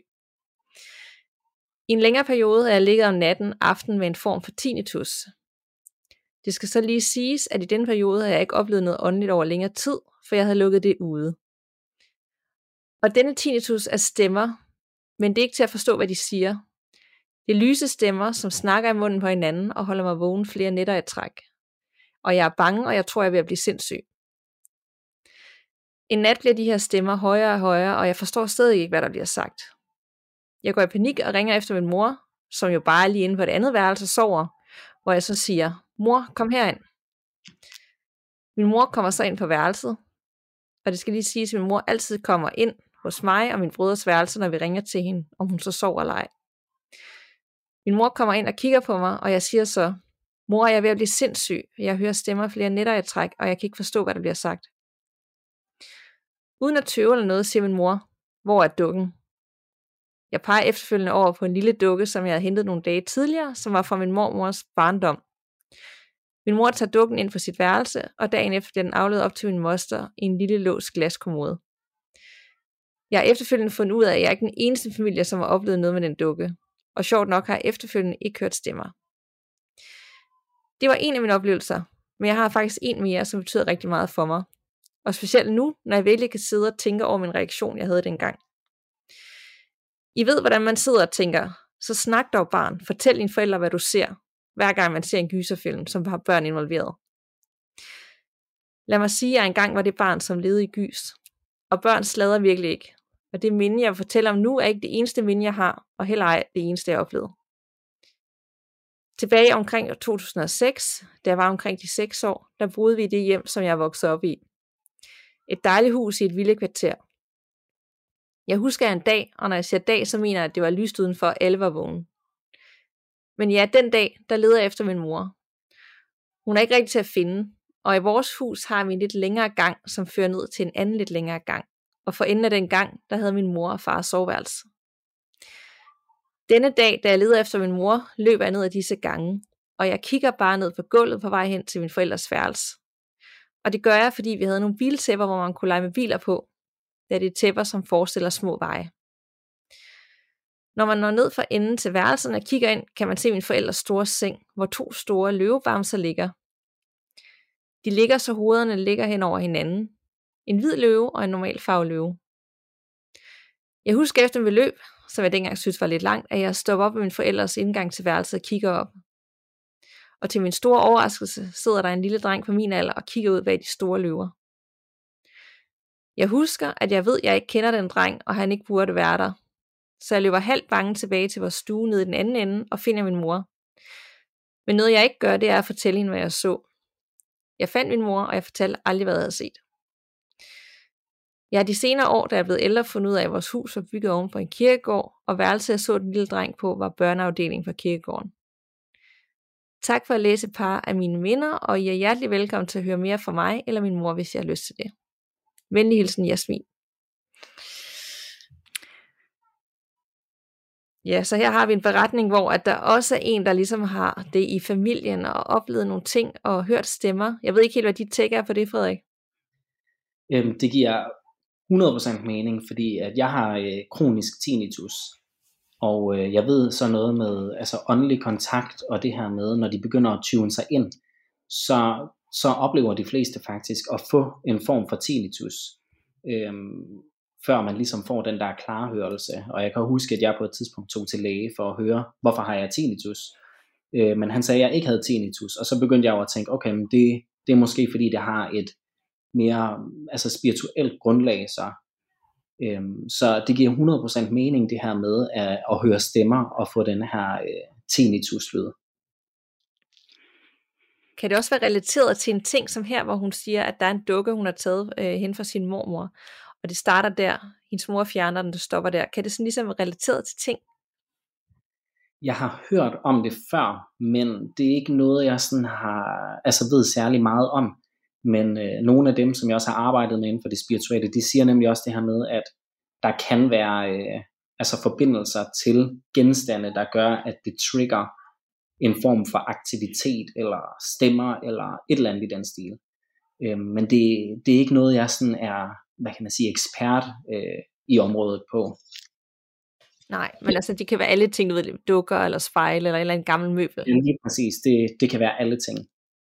I en længere periode er jeg ligget om natten aften med en form for tinnitus. Det skal så lige siges, at i den periode har jeg ikke oplevet noget åndeligt over længere tid, for jeg havde lukket det ude. Og denne tinnitus er stemmer, men det er ikke til at forstå, hvad de siger. Det er lyse stemmer, som snakker i munden på hinanden og holder mig vågen flere nætter i træk. Og jeg er bange, og jeg tror, jeg er ved at blive sindssyg. En nat bliver de her stemmer højere og højere, og jeg forstår stadig ikke, hvad der bliver sagt. Jeg går i panik og ringer efter min mor, som jo bare er lige inde på det andet værelse sover, hvor jeg så siger, mor, kom herind. Min mor kommer så ind på værelset, og det skal lige siges, at min mor altid kommer ind hos mig og min broders værelse, når vi ringer til hende, om hun så sover eller ej. Min mor kommer ind og kigger på mig, og jeg siger så, mor, jeg er ved at blive sindssyg. Jeg hører stemmer flere nætter i træk, og jeg kan ikke forstå, hvad der bliver sagt. Uden at tøve eller noget, siger min mor, hvor er dukken? Jeg peger efterfølgende over på en lille dukke, som jeg havde hentet nogle dage tidligere, som var fra min mormors barndom. Min mor tager dukken ind på sit værelse, og dagen efter bliver den afleveret op til min moster i en lille låst glaskommode. Jeg har efterfølgende fundet ud af, at jeg er ikke den eneste familie, som har oplevet noget med den dukke, og sjovt nok har jeg efterfølgende ikke hørt stemmer. Det var en af mine oplevelser, men jeg har faktisk en mere, som betyder rigtig meget for mig. Og specielt nu, når jeg virkelig kan sidde og tænke over min reaktion, jeg havde dengang. I ved, hvordan man sidder og tænker, så snak dog barn, fortæl dine forældre, hvad du ser, hver gang man ser en gyserfilm, som har børn involveret. Lad mig sige, at jeg engang var det barn, som levede i gys, og børn slader virkelig ikke. Og det minde, jeg fortæller om nu, er ikke det eneste minde, jeg har, og heller ej det eneste, jeg oplevede. Tilbage omkring to tusind og seks, da jeg var omkring de seks år, der boede vi i det hjem, som jeg voksede op i. Et dejligt hus i et villekvarter. Jeg husker en dag, og når jeg siger dag, så mener jeg, at det var lyst udenfor, og alle var vågne. Men ja, den dag, der leder jeg efter min mor. Hun er ikke rigtig til at finde, og i vores hus har vi en lidt længere gang, som fører ned til en anden lidt længere gang. Og for enden af den gang, der havde min mor og far soveværelse. Denne dag, da jeg leder efter min mor, løber jeg ned ad disse gange, og jeg kigger bare ned på gulvet på vej hen til min forældres værelse. Og det gør jeg, fordi vi havde nogle biltæpper, hvor man kunne lege med biler på. da det er tæpper, som forestiller små veje. Når man når ned fra enden til værelserne og kigger ind, kan man se min forældres store seng, hvor to store løvebamser ligger. De ligger, så hovederne ligger hen over hinanden. En hvid løve og en normal farve løve. Jeg husker efter ved løb, som jeg dengang synes var lidt langt, at jeg stopper op ved min forældres indgang til værelset og kigger op. Og til min store overraskelse sidder der en lille dreng på min alder og kigger ud bag de store løver. Jeg husker, at jeg ved, at jeg ikke kender den dreng, og han ikke burde være der. Så jeg løber halvt bange tilbage til vores stue nede i den anden ende og finder min mor. Men noget jeg ikke gør, det er at fortælle hende, hvad jeg så. Jeg fandt min mor, og jeg fortalte aldrig, hvad jeg havde set. Jeg har de senere år, da jeg er blevet ældre, fundet ud af, at vores hus var bygget oven på en kirkegård, og værelset jeg så den lille dreng på, var børneafdelingen på kirkegården. Tak for at læse et par af mine minder, og I er hjertelig velkommen til at høre mere fra mig eller min mor, hvis jeg har lyst til det. Venlig hilsen, Jasmin. Ja, så her har vi en beretning, hvor at der også er en, der ligesom har det i familien og oplevet nogle ting og hørt stemmer. Jeg ved ikke helt, hvad dit take er på det, Frederik. Øhm, det giver hundrede procent mening, fordi at jeg har øh, kronisk tinnitus, og øh, jeg ved så noget med altså åndelig kontakt og det her med, når de begynder at tune sig ind, så, så oplever de fleste faktisk at få en form for tinnitus, øhm, før man ligesom får den der klarhørelse. Og jeg kan huske, at jeg på et tidspunkt tog til læge for at høre, hvorfor har jeg tinnitus, øh, men han sagde, at jeg ikke havde tinnitus, og så begyndte jeg jo at tænke, okay, men det, det er måske fordi det har et mere altså spirituelt grundlag, så øhm, så det giver hundrede procent mening det her med at, at høre stemmer og få den her øh, tinnitus-lyd. Kan det også være relateret til en ting som her, hvor hun siger, at der er en dukke, hun har taget øh, hen fra sin mormor, og det starter der, hendes mor fjerner den, det stopper der. Kan det sådan ligesom være relateret til ting? Jeg har hørt om det før, men det er ikke noget, jeg sådan har altså ved særlig meget om. Men øh, nogle af dem, som jeg også har arbejdet med inden for det spirituelle, de siger nemlig også det her med, at der kan være øh, altså forbindelser til genstande, der gør, at det trigger en form for aktivitet, eller stemmer, eller et eller andet i den stil. Øh, men det, det er ikke noget, jeg sådan er, hvad kan man sige, ekspert øh, i området på. Nej, men altså det kan være alle ting, ved dukker, eller spejl, eller en eller anden gammel møbel. Ja, lige præcis, det, det kan være alle ting.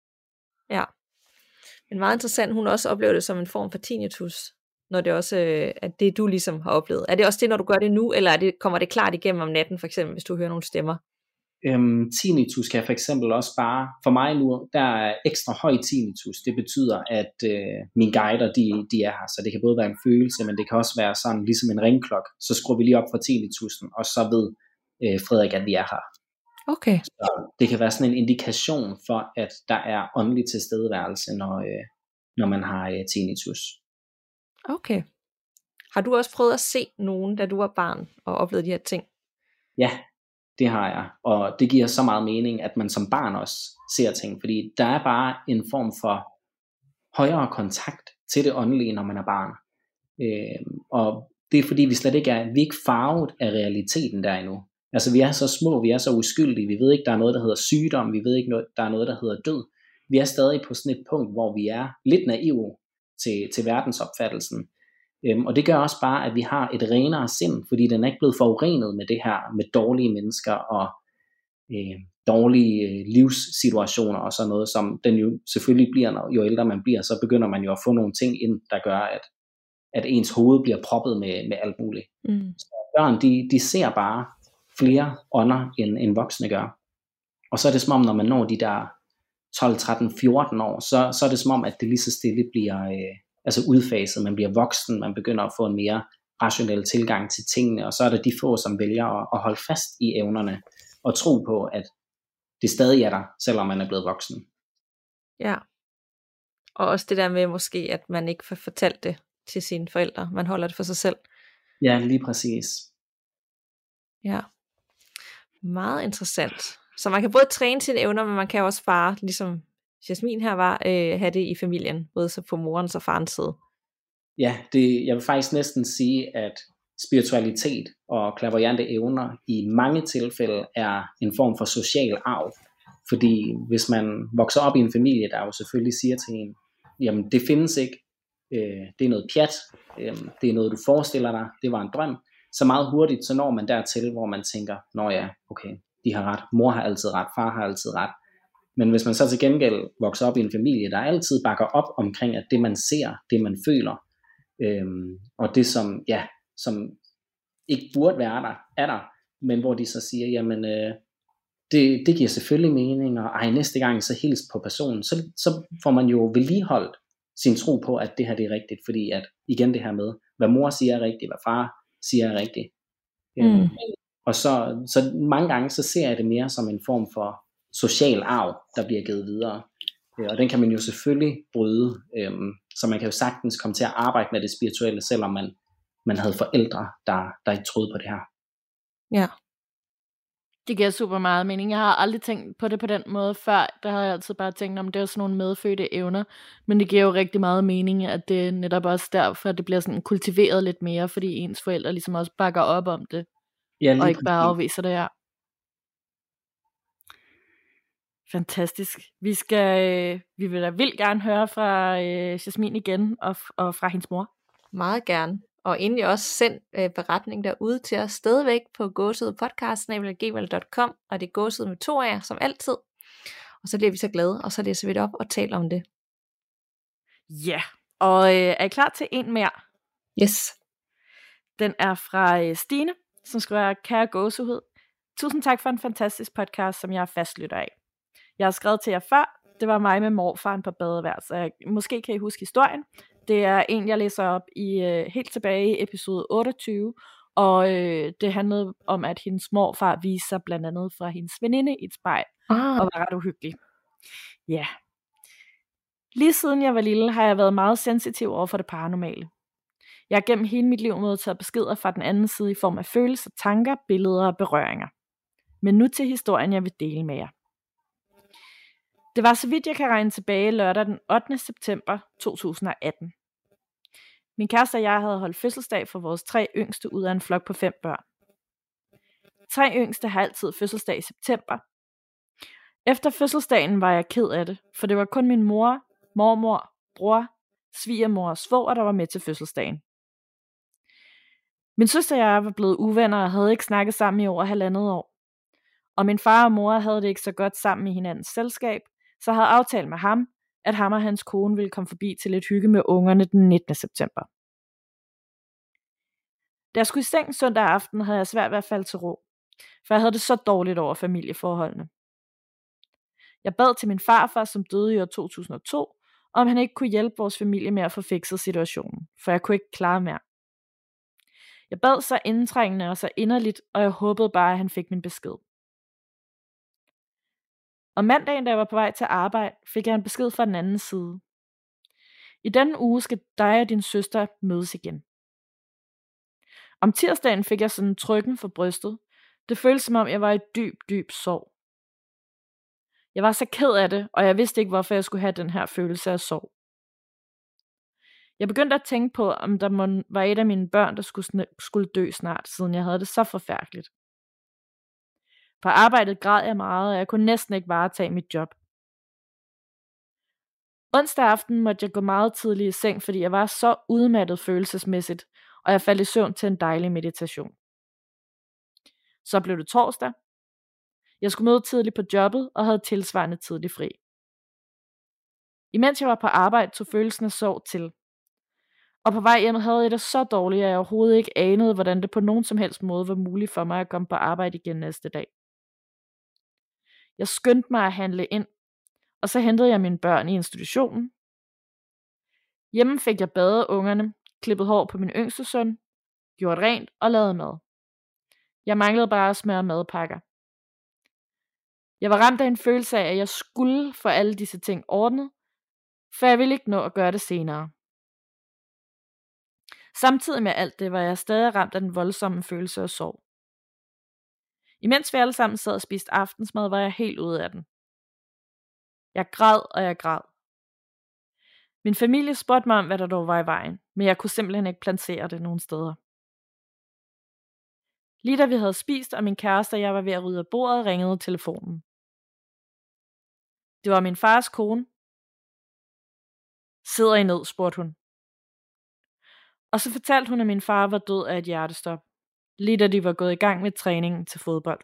Ja. Men meget interessant, hun også oplever det som en form for tinnitus, når det også øh, er det, du ligesom har oplevet. Er det også det, når du gør det nu, eller er det, kommer det klart igennem om natten, for eksempel, hvis du hører nogle stemmer? Øhm, tinnitus kan for eksempel også bare, for mig nu, der er ekstra høj tinnitus. Det betyder, at øh, mine guider, de, de er her, så det kan både være en følelse, men det kan også være sådan, ligesom en ringklok. Så skruer vi lige op for tinnitusen, og så ved øh, Frederik, at vi er her. Okay. Så det kan være sådan en indikation for, at der er åndelig tilstedeværelse, når, øh, når man har øh, tinnitus. Okay. Har du også prøvet at se nogen, da du var barn, og oplevet de her ting? Ja, det har jeg. Og det giver så meget mening, at man som barn også ser ting, fordi der er bare en form for højere kontakt til det åndelige, når man er barn. Øh, og det er fordi, vi slet ikke er, vi er ikke farvet af realiteten der endnu. Altså vi er så små, vi er så uskyldige, vi ved ikke, der er noget, der hedder sygdom, vi ved ikke, der er noget, der hedder død. Vi er stadig på sådan et punkt, hvor vi er lidt naive til, til verdensopfattelsen. Øhm, og det gør også bare, at vi har et renere sind, fordi den er ikke blevet forurenet med det her, med dårlige mennesker og øh, dårlige øh, livssituationer og sådan noget, som den jo selvfølgelig bliver, når jo ældre man bliver, så begynder man jo at få nogle ting ind, der gør, at, at ens hoved bliver proppet med, med alt muligt. Mm. Så børn, de, de ser bare flere ånder, end, end voksne gør. Og så er det som om, når man når de der tolv, tretten, fjorten år, så, så er det som om, at det lige så stille bliver øh, altså udfaset, man bliver voksen, man begynder at få en mere rationel tilgang til tingene, og så er der de få, som vælger at, at holde fast i evnerne, og tro på, at det stadig er der, selvom man er blevet voksen. Ja, og også det der med måske, at man ikke får fortalt det til sine forældre, man holder det for sig selv. Ja, lige præcis. Ja, meget interessant. Så man kan både træne sine evner, men man kan også bare, ligesom Jasmin her var, øh, have det i familien, både så på morens og farens side. Ja, det, jeg vil faktisk næsten sige, at spiritualitet og clairvoyante evner i mange tilfælde er en form for social arv. Fordi hvis man vokser op i en familie, der jo selvfølgelig siger til en, jamen det findes ikke, øh, det er noget pjat, øh, det er noget, du forestiller dig, det var en drøm. Så meget hurtigt, så når man dertil, hvor man tænker, nå ja, okay, de har ret, mor har altid ret, far har altid ret. Men hvis man så til gengæld vokser op i en familie, der altid bakker op omkring, at det man ser, det man føler, øhm, og det som, ja, som ikke burde være der, er der, men hvor de så siger, jamen, øh, det, det giver selvfølgelig mening, og ej, næste gang så hils på personen, så, så får man jo vedligeholdt sin tro på, at det her det er rigtigt, fordi at, igen det her med, hvad mor siger er rigtigt, hvad far siger er rigtigt. Mm. Øhm, og så, så mange gange, så ser jeg det mere som en form for social arv, der bliver givet videre. Og den kan man jo selvfølgelig bryde, øhm, så man kan jo sagtens komme til at arbejde med det spirituelle, selvom man, man havde forældre, der, der ikke troede på det her. Ja. Det giver super meget mening. Jeg har aldrig tænkt på det på den måde før. Der har jeg altid bare tænkt, om det er sådan nogle medfødte evner. Men det giver jo rigtig meget mening, at det er netop også derfor, at det bliver sådan kultiveret lidt mere, fordi ens forældre ligesom også bakker op om det. Ja, og ikke bare afviser det her. Fantastisk. Vi skal, vi vil da vildt gerne høre fra øh, Jasmin igen, og, og fra hendes mor. Meget gerne. Og endelig også send øh, beretning derude til os stadigvæk på gåsehudpodcast snabel-a gmail punktum com, og det er gåsehud med to af jer, som altid. Og så bliver vi så glade, og så læser vi det op og taler om det. Ja, yeah. Og øh, er I klar til en mere? Yes. Den er fra øh, Stine, som skriver, kære gåsehud. Tusind tak for en fantastisk podcast, som jeg er fastlytter af. Jeg har skrevet til jer før. Det var mig med morfaren på badeværelset. Måske kan I huske historien. Det er en, jeg læser op i øh, helt tilbage i episode otteogtyve. Og øh, det handlede om, at hendes morfar viste sig blandt andet fra hendes veninde i et spejl. Ah. Og var ret uhyggelig. Ja. Yeah. Lige siden jeg var lille, har jeg været meget sensitiv over for det paranormale. Jeg har gennem hele mit liv modtaget beskeder fra den anden side i form af følelser, tanker, billeder og berøringer. Men nu til historien, jeg vil dele med jer. Det var, så vidt jeg kan regne tilbage, lørdag den ottende september to tusind og atten. Min kæreste og jeg havde holdt fødselsdag for vores tre yngste ud af en flok på fem børn. Tre yngste har altid fødselsdag i september. Efter fødselsdagen var jeg ked af det, for det var kun min mor, mormor, bror, svigermor og svoger, der var med til fødselsdagen. Min søster og jeg var blevet uvenner og havde ikke snakket sammen i over halvandet år. Og min far og mor havde det ikke så godt sammen i hinandens selskab, så havde aftalt med ham, at ham og hans kone ville komme forbi til lidt hygge med ungerne den nittende september. Da jeg skulle i seng søndag aften, havde jeg svært ved at falde til ro, for jeg havde det så dårligt over familieforholdene. Jeg bad til min farfar, som døde i år to tusind og to, om han ikke kunne hjælpe vores familie med at få fikset situationen, for jeg kunne ikke klare mere. Jeg bad så indtrængende og så inderligt, og jeg håbede bare, at han fik min besked. Om mandagen, da jeg var på vej til arbejde, fik jeg en besked fra den anden side. I denne uge skal dig og din søster mødes igen. Om tirsdagen fik jeg sådan en trykken for brystet. Det føltes som om, jeg var i dyb, dyb sorg. Jeg var så ked af det, og jeg vidste ikke, hvorfor jeg skulle have den her følelse af sorg. Jeg begyndte at tænke på, om der var et af mine børn, der skulle, skulle dø snart, siden jeg havde det så forfærdeligt. På arbejdet græd jeg meget, og jeg kunne næsten ikke varetage mit job. Onsdag aften måtte jeg gå meget tidligt i seng, fordi jeg var så udmattet følelsesmæssigt, og jeg faldt i søvn til en dejlig meditation. Så blev det torsdag. Jeg skulle møde tidligt på jobbet, og havde tilsvarende tidlig fri. Imens jeg var på arbejde, tog følelsen af sorg til. Og på vej hjem havde jeg det så dårligt, at jeg overhovedet ikke anede, hvordan det på nogen som helst måde var muligt for mig at komme på arbejde igen næste dag. Jeg skyndte mig at handle ind, og så hentede jeg mine børn i institutionen. Hjemme fik jeg badet ungerne, klippet hår på min yngste søn, gjort rent og lavet mad. Jeg manglede bare at smøre madpakker. Jeg var ramt af en følelse af, at jeg skulle få alle disse ting ordnet, for jeg ville ikke nå at gøre det senere. Samtidig med alt det var jeg stadig ramt af den voldsomme følelse af sorg. Imens vi alle sammen sad og spiste aftensmad, var jeg helt ude af den. Jeg græd, og jeg græd. Min familie spurgte mig om, hvad der dog var i vejen, men jeg kunne simpelthen ikke placere det nogen steder. Lige da vi havde spist, og min kæreste og jeg var ved at rydde af bordet, ringede telefonen. Det var min fars kone. Sidder I ned, spurgte hun. Og så fortalte hun, at min far var død af et hjertestop, lige da de var gået i gang med træningen til fodbold.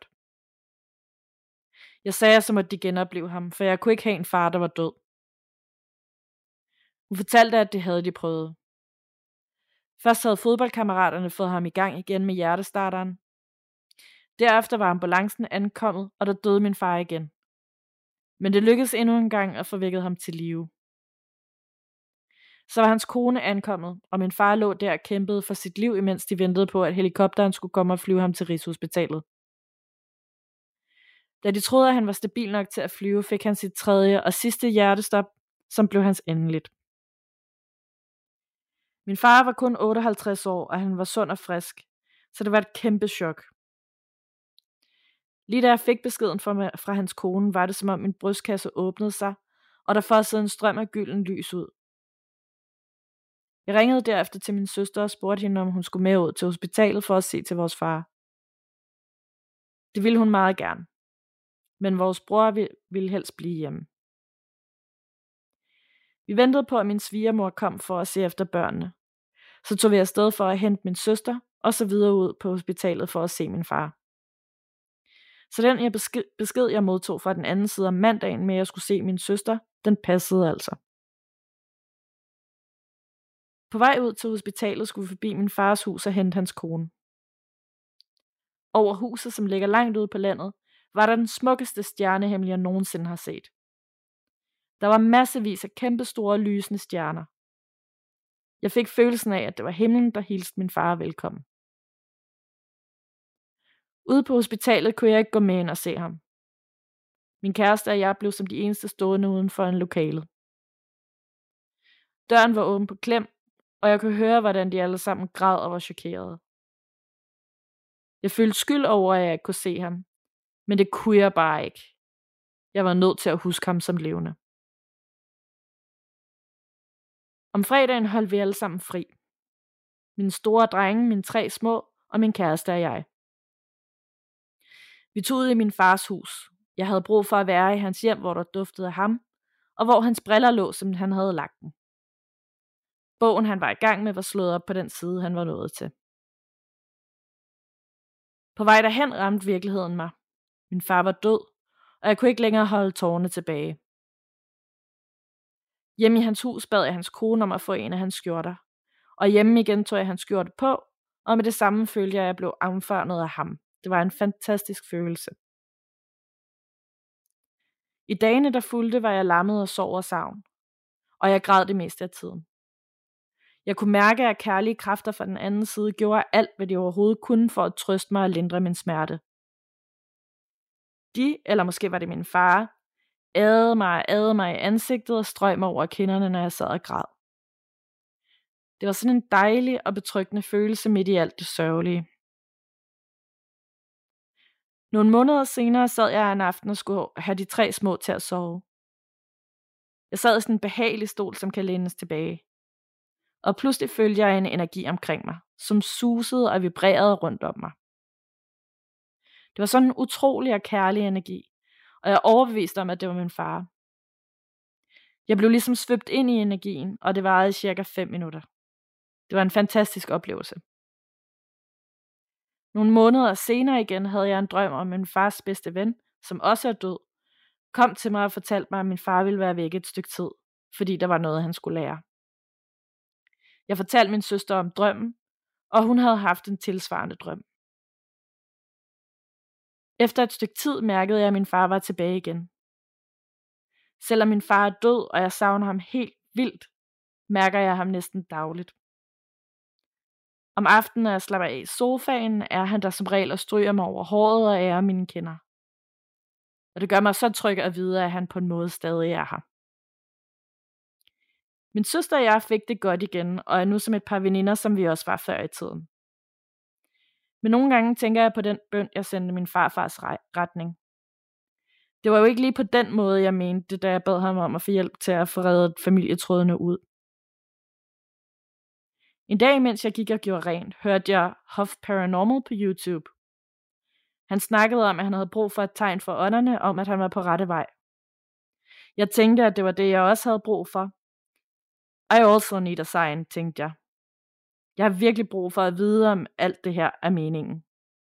Jeg sagde, så måtte de genopleve ham, for jeg kunne ikke have en far, der var død. Hun fortalte, at det havde de prøvet. Først havde fodboldkammeraterne fået ham i gang igen med hjertestarteren. Derefter var ambulancen ankommet, og der døde min far igen. Men det lykkedes endnu en gang at få vækket ham til live. Så var hans kone ankommet, og min far lå der og kæmpede for sit liv, imens de ventede på, at helikopteren skulle komme og flyve ham til Rigshospitalet. Da de troede, at han var stabil nok til at flyve, fik han sit tredje og sidste hjertestop, som blev hans endeligt. Min far var kun otteoghalvtreds år, og han var sund og frisk, så det var et kæmpe chok. Lige da jeg fik beskeden fra, mig, fra hans kone, var det som om min brystkasse åbnede sig, og der fossede en strøm af gylden lys ud. Jeg ringede derefter til min søster og spurgte hende, om hun skulle med ud til hospitalet for at se til vores far. Det ville hun meget gerne, men vores bror ville helst blive hjemme. Vi ventede på, at min svigermor kom for at se efter børnene. Så tog vi afsted for at hente min søster, og så videre ud på hospitalet for at se min far. Så den jeg besked, besked, jeg modtog fra den anden side om mandagen med, at jeg skulle se min søster, den passede altså. På vej ud til hospitalet skulle vi forbi min fars hus og hente hans kone. Over huset, som ligger langt ude på landet, var der den smukkeste stjernehimmel, jeg nogensinde har set. Der var massevis af kæmpestore lysende stjerner. Jeg fik følelsen af, at det var himlen, der hilste min far velkommen. Ude på hospitalet kunne jeg ikke gå med ind og se ham. Min kæreste og jeg blev som de eneste stående uden for en lokale. Døren var åben på klem, og jeg kunne høre, hvordan de alle sammen græd og var chokerede. Jeg følte skyld over, at jeg ikke kunne se ham, men det kunne jeg bare ikke. Jeg var nødt til at huske ham som levende. Om fredagen holdt vi alle sammen fri. Mine store drenge, mine tre små og min kæreste og jeg. Vi tog ud i min fars hus. Jeg havde brug for at være i hans hjem, hvor der duftede af ham, og hvor hans briller lå, som han havde lagt dem. Bogen, han var i gang med, var slået op på den side, han var nået til. På vej derhen ramte virkeligheden mig. Min far var død, og jeg kunne ikke længere holde tårerne tilbage. Hjemme i hans hus bad jeg hans kone om at få en af hans skjorter, og hjemme igen tog jeg hans skjorte på, og med det samme følte jeg, at jeg blev omfavnet af ham. Det var en fantastisk følelse. I dagene, der fulgte, var jeg lammet og sov og savn, og jeg græd det meste af tiden. Jeg kunne mærke, at kærlige kræfter fra den anden side gjorde alt, hvad de overhovedet kunne for at trøste mig og lindre min smerte. De, eller måske var det min far, ædede mig og ædede mig i ansigtet og strøg mig over kinderne, når jeg sad og græd. Det var sådan en dejlig og betryggende følelse midt i alt det sørgelige. Nogle måneder senere sad jeg en aften og skulle have de tre små til at sove. Jeg sad i sådan en behagelig stol, som kan lænes tilbage. Og pludselig følte jeg en energi omkring mig, som susede og vibrerede rundt om mig. Det var sådan en utrolig og kærlig energi, og jeg er overbevist om, at det var min far. Jeg blev ligesom svøbt ind i energien, og det varede i cirka fem minutter. Det var en fantastisk oplevelse. Nogle måneder senere igen havde jeg en drøm om min fars bedste ven, som også er død, kom til mig og fortalte mig, at min far ville være væk et stykke tid, fordi der var noget, han skulle lære. Jeg fortalte min søster om drømmen, og hun havde haft en tilsvarende drøm. Efter et stykke tid mærkede jeg, at min far var tilbage igen. Selvom min far er død, og jeg savner ham helt vildt, mærker jeg ham næsten dagligt. Om aftenen, når jeg slapper af i sofaen, er han der som regel og stryger mig over håret og ærer mine kinder. Og det gør mig så tryg at vide, at han på en måde stadig er her. Min søster og jeg fik det godt igen, og er nu som et par veninder, som vi også var før i tiden. Men nogle gange tænker jeg på den bøn, jeg sendte min farfars retning. Det var jo ikke lige på den måde, jeg mente det, da jeg bad ham om at få hjælp til at få reddet familietrådene ud. En dag, mens jeg gik og gjorde rent, hørte jeg Huff Paranormal på YouTube. Han snakkede om, at han havde brug for et tegn for ånderne, om at han var på rette vej. Jeg tænkte, at det var det, jeg også havde brug for. I also need a sign, tænkte jeg. Jeg har virkelig brug for at vide, om alt det her er meningen.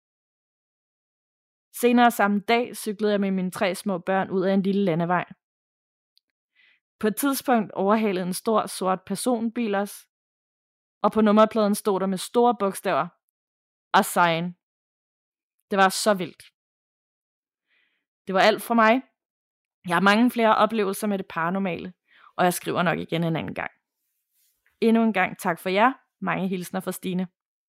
Senere samme dag cyklede jeg med mine tre små børn ud af en lille landevej. På et tidspunkt overhalede en stor sort personbil os, og på nummerpladen stod der med store bogstaver, Asign. Det var så vildt. Det var alt for mig. Jeg har mange flere oplevelser med det paranormale, og jeg skriver nok igen en anden gang. Endnu en gang tak for jer. Mange hilsner fra Stine.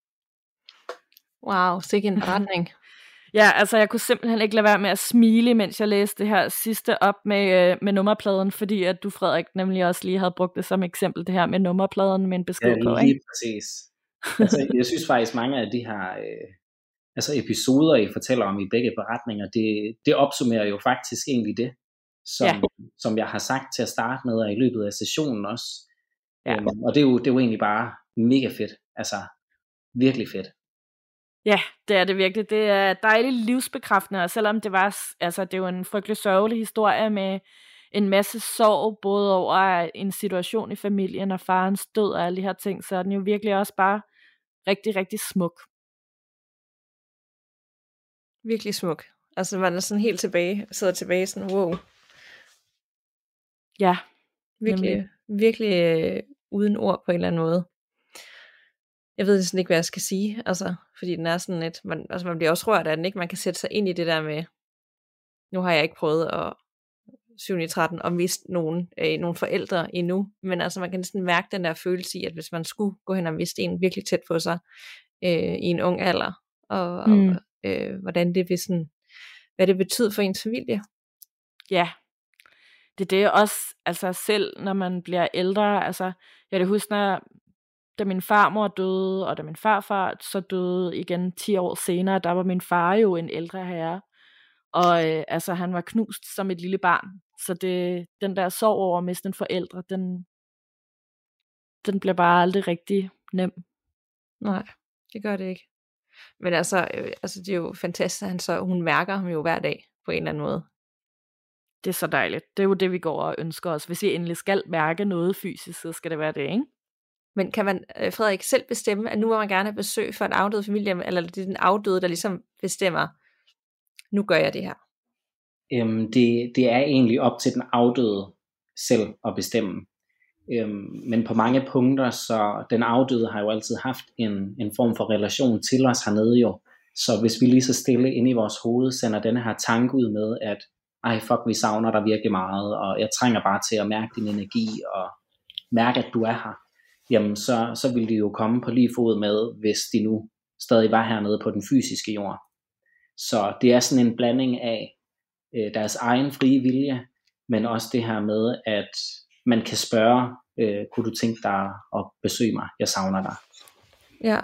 Wow, sikke en beretning. Ja, altså jeg kunne simpelthen ikke lade være med at smile, mens jeg læste det her sidste op med, øh, med nummerpladen, fordi at du, Frederik, nemlig også lige havde brugt det som eksempel, det her med nummerpladen med en besked Ja, på, lige ikke? præcis. Altså, jeg synes faktisk, mange af de her øh, altså episoder, I fortæller om i begge beretninger, det, det opsummerer jo faktisk egentlig det, som, Ja. som jeg har sagt til at starte med, og i løbet af sessionen også. Ja. Øhm, og det er, jo, det er jo egentlig bare mega fedt. Altså, virkelig fedt. Ja, det er det virkelig. Det er dejligt livsbekræftende, og selvom det var, altså det er jo en frygtelig sørgelig historie med en masse sorg, både over en situation i familien og farens død og alle de her ting, så er den jo virkelig også bare rigtig, rigtig smuk. Virkelig smuk. Altså man er sådan helt tilbage, sidder tilbage sådan, wow. Ja, Virkelig, nemlig. virkelig øh, uden ord på en eller anden måde. Jeg ved sådan ikke, hvad jeg skal sige, altså, fordi den er sådan lidt, man, altså man bliver også rørt af den, ikke? Man kan sætte sig ind i det der med, nu har jeg ikke prøvet at syv ni tretten og miste nogen, øh, nogle forældre endnu, men altså man kan næsten mærke den der følelse i, at hvis man skulle gå hen og miste en virkelig tæt på sig, øh, i en ung alder, og, Mm. og øh, hvordan det vil sådan, hvad det betyder for ens familie. Ja, det er det også, altså selv når man bliver ældre, altså jeg kan huske, når, da min farmor døde, og da min farfar så døde igen ti år senere, der var min far jo en ældre herre, og øh, altså han var knust som et lille barn, så det, den der sorg over at miste en forældre, den, den bliver bare aldrig rigtig nem. Nej, det gør det ikke. Men altså, øh, altså det er jo fantastisk, at han så, hun mærker ham jo hver dag, på en eller anden måde. Det er så dejligt. Det er jo det, vi går og ønsker os. Hvis I endelig skal mærke noget fysisk, så skal det være det, ikke? Men kan man, øh, Frederik, selv bestemme, at nu må man gerne have besøg for en afdød familie, eller det er den afdøde, der ligesom bestemmer, nu gør jeg det her? Øhm, det, det er egentlig op til den afdøde selv at bestemme. Øhm, men på mange punkter, så den afdøde har jo altid haft en, en form for relation til os hernede jo. Så hvis vi lige så stille inde i vores hoved sender denne her tanke ud med, at ej fuck, vi savner dig virkelig meget, og jeg trænger bare til at mærke din energi, og mærke, at du er her, jamen så, så vil de jo komme på lige fod med, hvis de nu stadig var hernede på den fysiske jord. Så det er sådan en blanding af øh, deres egen frie vilje, men også det her med, at man kan spørge, øh, kunne du tænke dig at besøge mig? Jeg savner dig. Ja,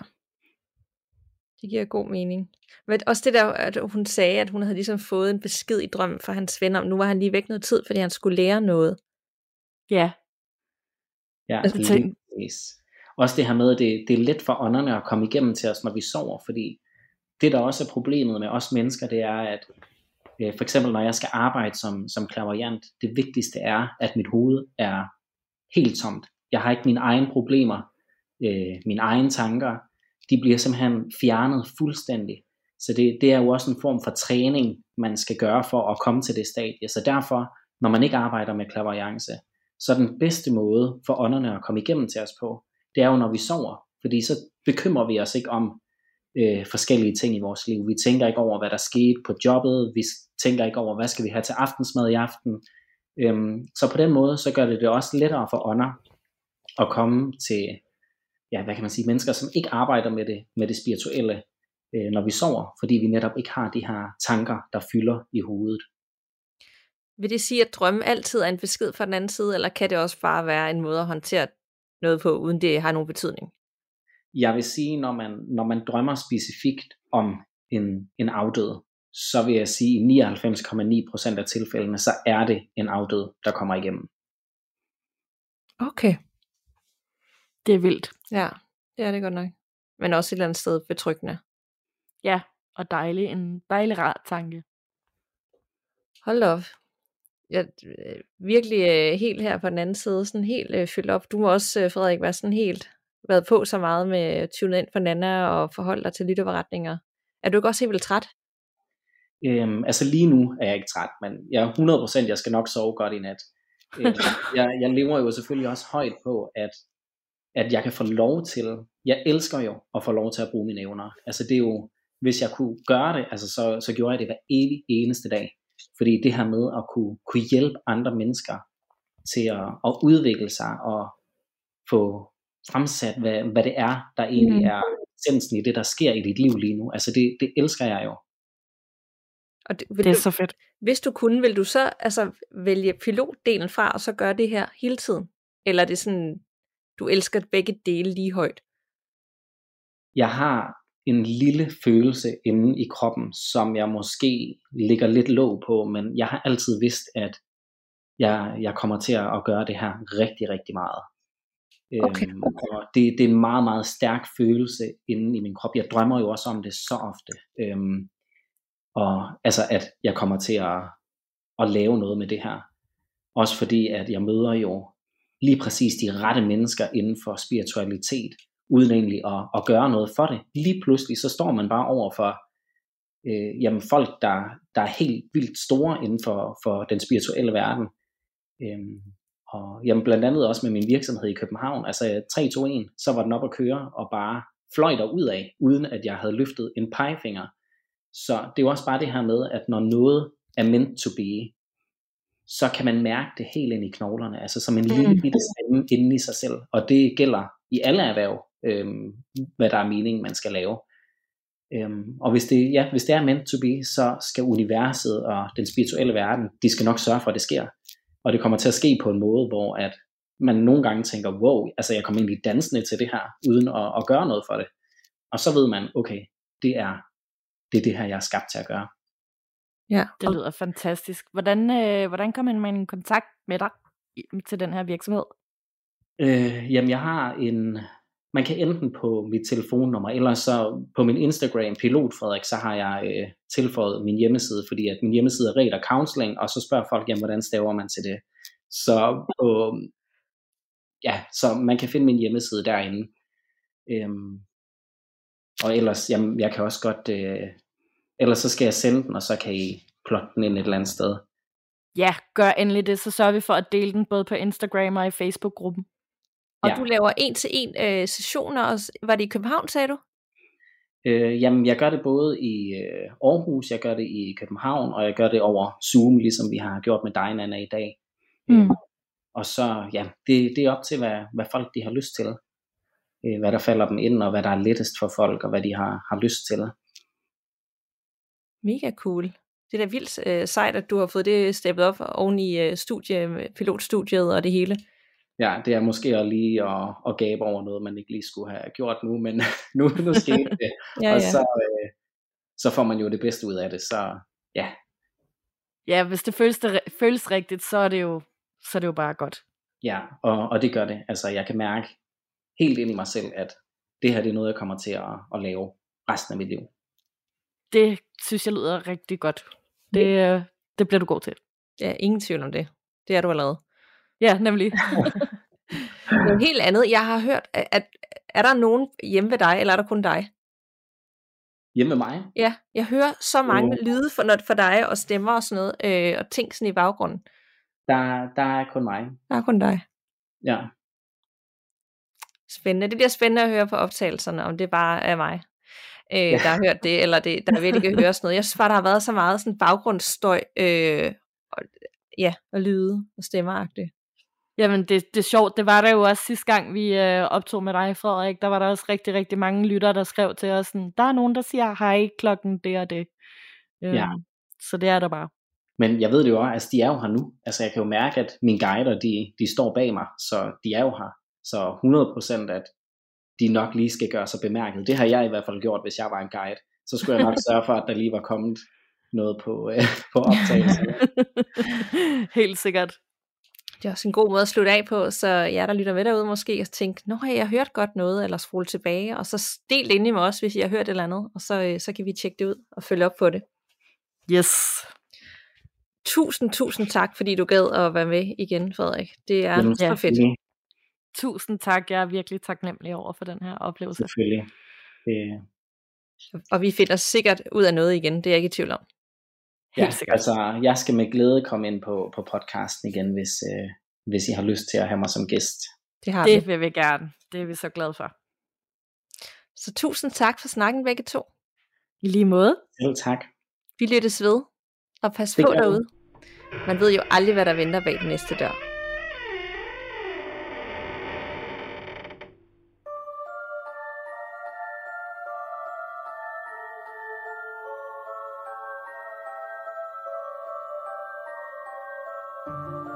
det giver god mening. Men også det der, at hun sagde, at hun havde ligesom fået en besked i drømmen fra hans ven om, nu var han lige væk noget tid, fordi han skulle lære noget. Ja. Ja, Altså, lige tænk- præcis. Også det her med, at det, det er let for ånderne at komme igennem til os, når vi sover, fordi det der også er problemet med os mennesker, det er, at øh, for eksempel når jeg skal arbejde som, som clairvoyant, det vigtigste er, at mit hoved er helt tomt. Jeg har ikke mine egne problemer, øh, mine egne tanker, de bliver simpelthen fjernet fuldstændig. Så det, det er jo også en form for træning, man skal gøre for at komme til det stadie. Så derfor, når man ikke arbejder med clairvoyance, så den bedste måde for ånderne at komme igennem til os på, det er jo når vi sover, fordi så bekymrer vi os ikke om øh, forskellige ting i vores liv. Vi tænker ikke over, hvad der skete på jobbet, vi tænker ikke over, hvad skal vi have til aftensmad i aften. Øhm, så på den måde, så gør det det også lettere for ånder at komme til, ja, hvad kan man sige, mennesker, som ikke arbejder med det, med det spirituelle, øh, når vi sover, fordi vi netop ikke har de her tanker, der fylder i hovedet. Vil det sige, at drømme altid er en besked fra den anden side, eller kan det også bare være en måde at håndtere noget på, uden det har nogen betydning? Jeg vil sige, når man, når man drømmer specifikt om en, en afdød, så vil jeg sige, at i nioghalvfems komma ni procent af tilfældene, så er det en afdød, der kommer igennem. Okay. Det er vildt. Ja, det er det godt nok. Men også et eller andet sted betryggende. Ja, og dejlig. En dejlig rar tanke. Hold op. Jeg er virkelig øh, helt her på den anden side, sådan helt øh, fyldt op. Du må også, øh, Frederik, være sådan helt været på så meget med Tune ind for Nana og forholde dig til lytterforretninger. Er du ikke også helt vildt træt? Øhm, altså lige nu er jeg ikke træt, men jeg er hundrede procent, jeg skal nok sove godt i nat. øhm, jeg, jeg lever jo selvfølgelig også højt på, at, at jeg kan få lov til, jeg elsker jo at få lov til at bruge mine evner. Altså det er jo, hvis jeg kunne gøre det, altså så, så gjorde jeg det hver evig eneste dag. Fordi det her med at kunne, kunne hjælpe andre mennesker til at, at udvikle sig og få fremsat, hvad, hvad det er, der egentlig Mm. er essensen i det, der sker i dit liv lige nu. Altså det, det elsker jeg jo. Og det, vil Det er du, så fedt. hvis du kunne, vil du så altså, vælge pilotdelen fra, og så gøre det her hele tiden? Eller er det sådan, du elsker begge dele lige højt? Jeg har en lille følelse inde i kroppen, som jeg måske ligger lidt låg på, men jeg har altid vidst, at jeg, jeg kommer til at gøre det her rigtig, rigtig meget. Okay. Øhm, og det, det er en meget, meget stærk følelse inde i min krop. Jeg drømmer jo også om det så ofte. Øhm, og altså, at jeg kommer til at, at lave noget med det her. Også fordi, at jeg møder jo lige præcis de rette mennesker inden for spiritualitet, uden egentlig at, at gøre noget for det. Lige pludselig, så står man bare over for øh, jamen folk, der, der er helt vildt store inden for, for den spirituelle verden. Øhm, og jamen blandt andet også med min virksomhed i København, altså tre to en, så var den op at køre og bare fløj derudad, uden at jeg havde løftet en pegefinger. Så det er jo også bare det her med, at når noget er meant to be, så kan man mærke det helt ind i knoglerne, altså som en lille bitte stemme inde i sig selv, og det gælder i alle erhverv, øhm, hvad der er meningen, man skal lave. Øhm, og hvis det, ja, hvis det er meant to be, så skal universet og den spirituelle verden, de skal nok sørge for, at det sker. Og det kommer til at ske på en måde, hvor at man nogle gange tænker, wow, altså jeg kommer egentlig dansende til det her, uden at, at gøre noget for det. Og så ved man, okay, det er, det er det her, jeg er skabt til at gøre. Ja. Det lyder fantastisk. Hvordan, øh, hvordan kommer man i kontakt med dig i- til den her virksomhed? Øh, jamen jeg har en, man kan enten på mit telefonnummer, eller så på min Instagram, Pilot Frederik, så har jeg øh, tilføjet min hjemmeside, fordi at min hjemmeside er Reder Counseling, og så spørger folk, jamen hvordan staver man til det. Så, øh, ja, så man kan finde min hjemmeside derinde. Øhm, og ellers, jamen jeg kan også godt, øh, ellers så skal jeg sende den, og så kan I plotte den ind et eller andet sted. Ja, gør endelig det, så sørger vi for at dele den både på Instagram og i Facebook-gruppen. Og Ja. du laver en-til-en øh, sessioner også. Var det i København, sagde du? Øh, jamen jeg gør det både i øh, Aarhus, jeg gør det i København, og jeg gør det over Zoom, ligesom vi har gjort med dig, Nana, i dag. Mm. Øh, og så, ja, det, det er op til, hvad, hvad folk de har lyst til. Øh, hvad der falder dem ind, og hvad der er lettest for folk, og hvad de har, har lyst til. Mega cool. Det er da vildt øh, sejt, at du har fået det steppet op oven i øh, studie, pilotstudiet og det hele. Ja, det er måske at lige at, at gabe over noget, man ikke lige skulle have gjort nu, men nu, nu skete det. Ja, og ja. så, øh, så får man jo det bedste ud af det, så ja. Ja, hvis det føles, det føles rigtigt, så er det jo, så er det jo bare godt. Ja, og, og det gør det. Altså jeg kan mærke helt ind i mig selv, at det her det er noget, jeg kommer til at, at lave resten af mit liv. Det synes jeg lyder rigtig godt. Det, øh, det bliver du god til. Ja, ingen tvivl om det. Det er du allerede. Ja, nemlig. Noget helt andet. Jeg har hørt, at, at er der nogen hjemme ved dig, eller er der kun dig? Hjemme med mig? Ja, jeg hører så mange Mm. lyde for, for dig, og stemmer og sådan noget, øh, og ting sådan i baggrunden. Der, der er kun mig. Der er kun dig. Ja. Spændende. Det bliver spændende at høre på optagelserne, om det bare er mig, øh, ja. der har hørt det, eller det, der vil ikke høre sådan noget. Jeg synes bare, der har været så meget sådan baggrundsstøj, øh, og, ja, og lyde og stemmeragtigt. Jamen, det, det er sjovt. Det var der jo også sidste gang, vi øh, optog med dig, Frederik. Der var der også rigtig, rigtig mange lyttere, der skrev til os, sådan, der er nogen, der siger, hej, klokken det og det. Øh, Ja. Så det er der bare. Men jeg ved det jo også, altså de er jo her nu. Altså jeg kan jo mærke, at mine guider, de, de står bag mig, så de er jo her. Så hundrede procent, at de nok lige skal gøre sig bemærket. Det har jeg i hvert fald gjort, hvis jeg var en guide. Så skulle jeg nok sørge for, at der lige var kommet noget på, øh, på optagelsen. Helt sikkert. Det er også en god måde at slutte af på, så jer, der lytter med derude, måske og tænke, nå, jeg har hørt godt noget, eller spole tilbage, og så del det ind i mig også, hvis I har hørt et eller andet, og så, øh, så kan vi tjekke det ud og følge op på det. Yes. Tusind, tusind tak, fordi du gad at være med igen, Frederik. Det er Jamen, så fedt. selvfølgelig. tusind tak. Jeg er virkelig taknemmelig over for den her oplevelse. Selvfølgelig. Det, Og vi finder sikkert ud af noget igen, det er jeg ikke i tvivl om. ja, Helt sikkert. altså, jeg skal med glæde komme ind på, på podcasten igen, hvis, øh, hvis I har lyst til at have mig som gæst. Det har Det vi. vil vi gerne. Det er vi så glade for. Så tusind tak for snakken begge to. I lige måde. Selv tak. Vi lyttes ved, og pas Det på gør vi. derude. Man ved jo aldrig, hvad der venter bag den næste dør. thank you